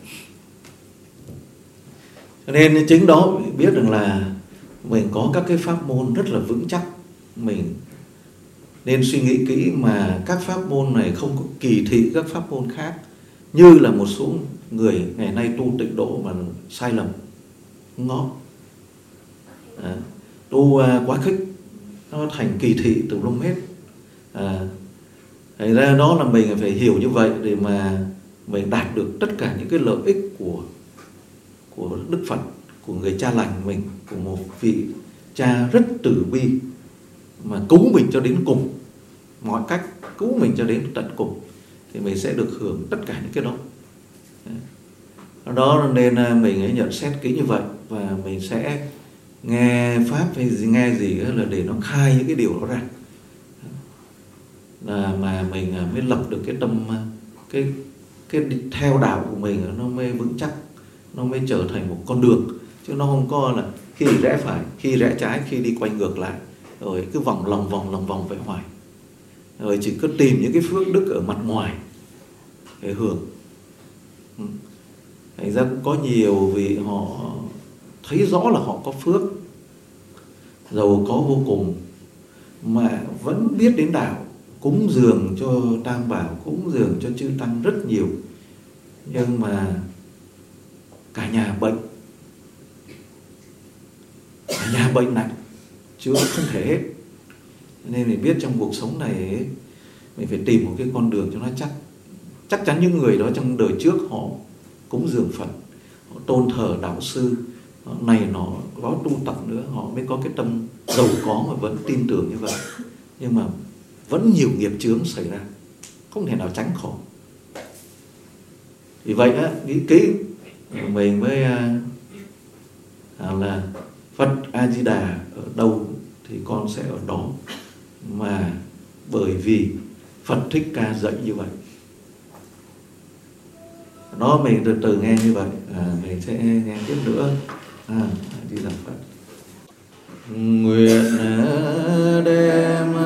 Cho nên chính đó biết rằng là mình có các cái pháp môn rất là vững chắc. Mình nên suy nghĩ kỹ mà các pháp môn này không có kỳ thị các pháp môn khác, như là một số người ngày nay tu tịnh độ mà sai lầm ngó tu quá khích, nó thành kỳ thị từ lum hết. Thành ra đó là mình phải hiểu như vậy để mà mình đạt được tất cả những cái lợi ích của Đức Phật, của người cha lành mình, của một vị cha rất từ bi mà cứu mình cho đến cùng, mọi cách cứu mình cho đến tận cùng, thì mình sẽ được hưởng tất cả những cái đó. Đó nên mình hãy nhận xét kỹ như vậy, và mình sẽ nghe pháp hay nghe gì là để nó khai những cái điều đó ra, là mà mình mới lập được cái tâm, cái theo đạo của mình nó mới vững chắc, nó mới trở thành một con đường, chứ nó không có là khi rẽ phải, khi rẽ trái, khi đi quay ngược lại, rồi cứ lòng vòng về hoài, rồi chỉ cứ tìm những cái phước đức ở mặt ngoài để hưởng. Thành ra cũng có nhiều vị họ thấy rõ là họ có phước, giàu có vô cùng, mà vẫn biết đến đạo, cúng dường cho Tam Bảo, cúng dường cho chư Tăng rất nhiều, nhưng mà cả nhà bệnh nặng, chữa không thể hết. Nên mình biết trong cuộc sống này ấy, mình phải tìm một cái con đường cho nó chắc. Chắc chắn những người đó trong đời trước họ cúng dường Phật, họ tôn thờ đạo sư này nó có tu tập nữa, họ mới có cái tâm giàu có mà vẫn tin tưởng như vậy. Nhưng mà vẫn nhiều nghiệp chướng xảy ra, không thể nào tránh khỏi. Vì vậy á, nghĩ kỹ mình mới là Phật A Di Đà ở đâu thì con sẽ ở đó, mà bởi vì Phật Thích Ca dạy như vậy. Đó, mình từ từ nghe như vậy, mình sẽ nghe tiếp nữa. A Di Đà Phật. Nguyện đem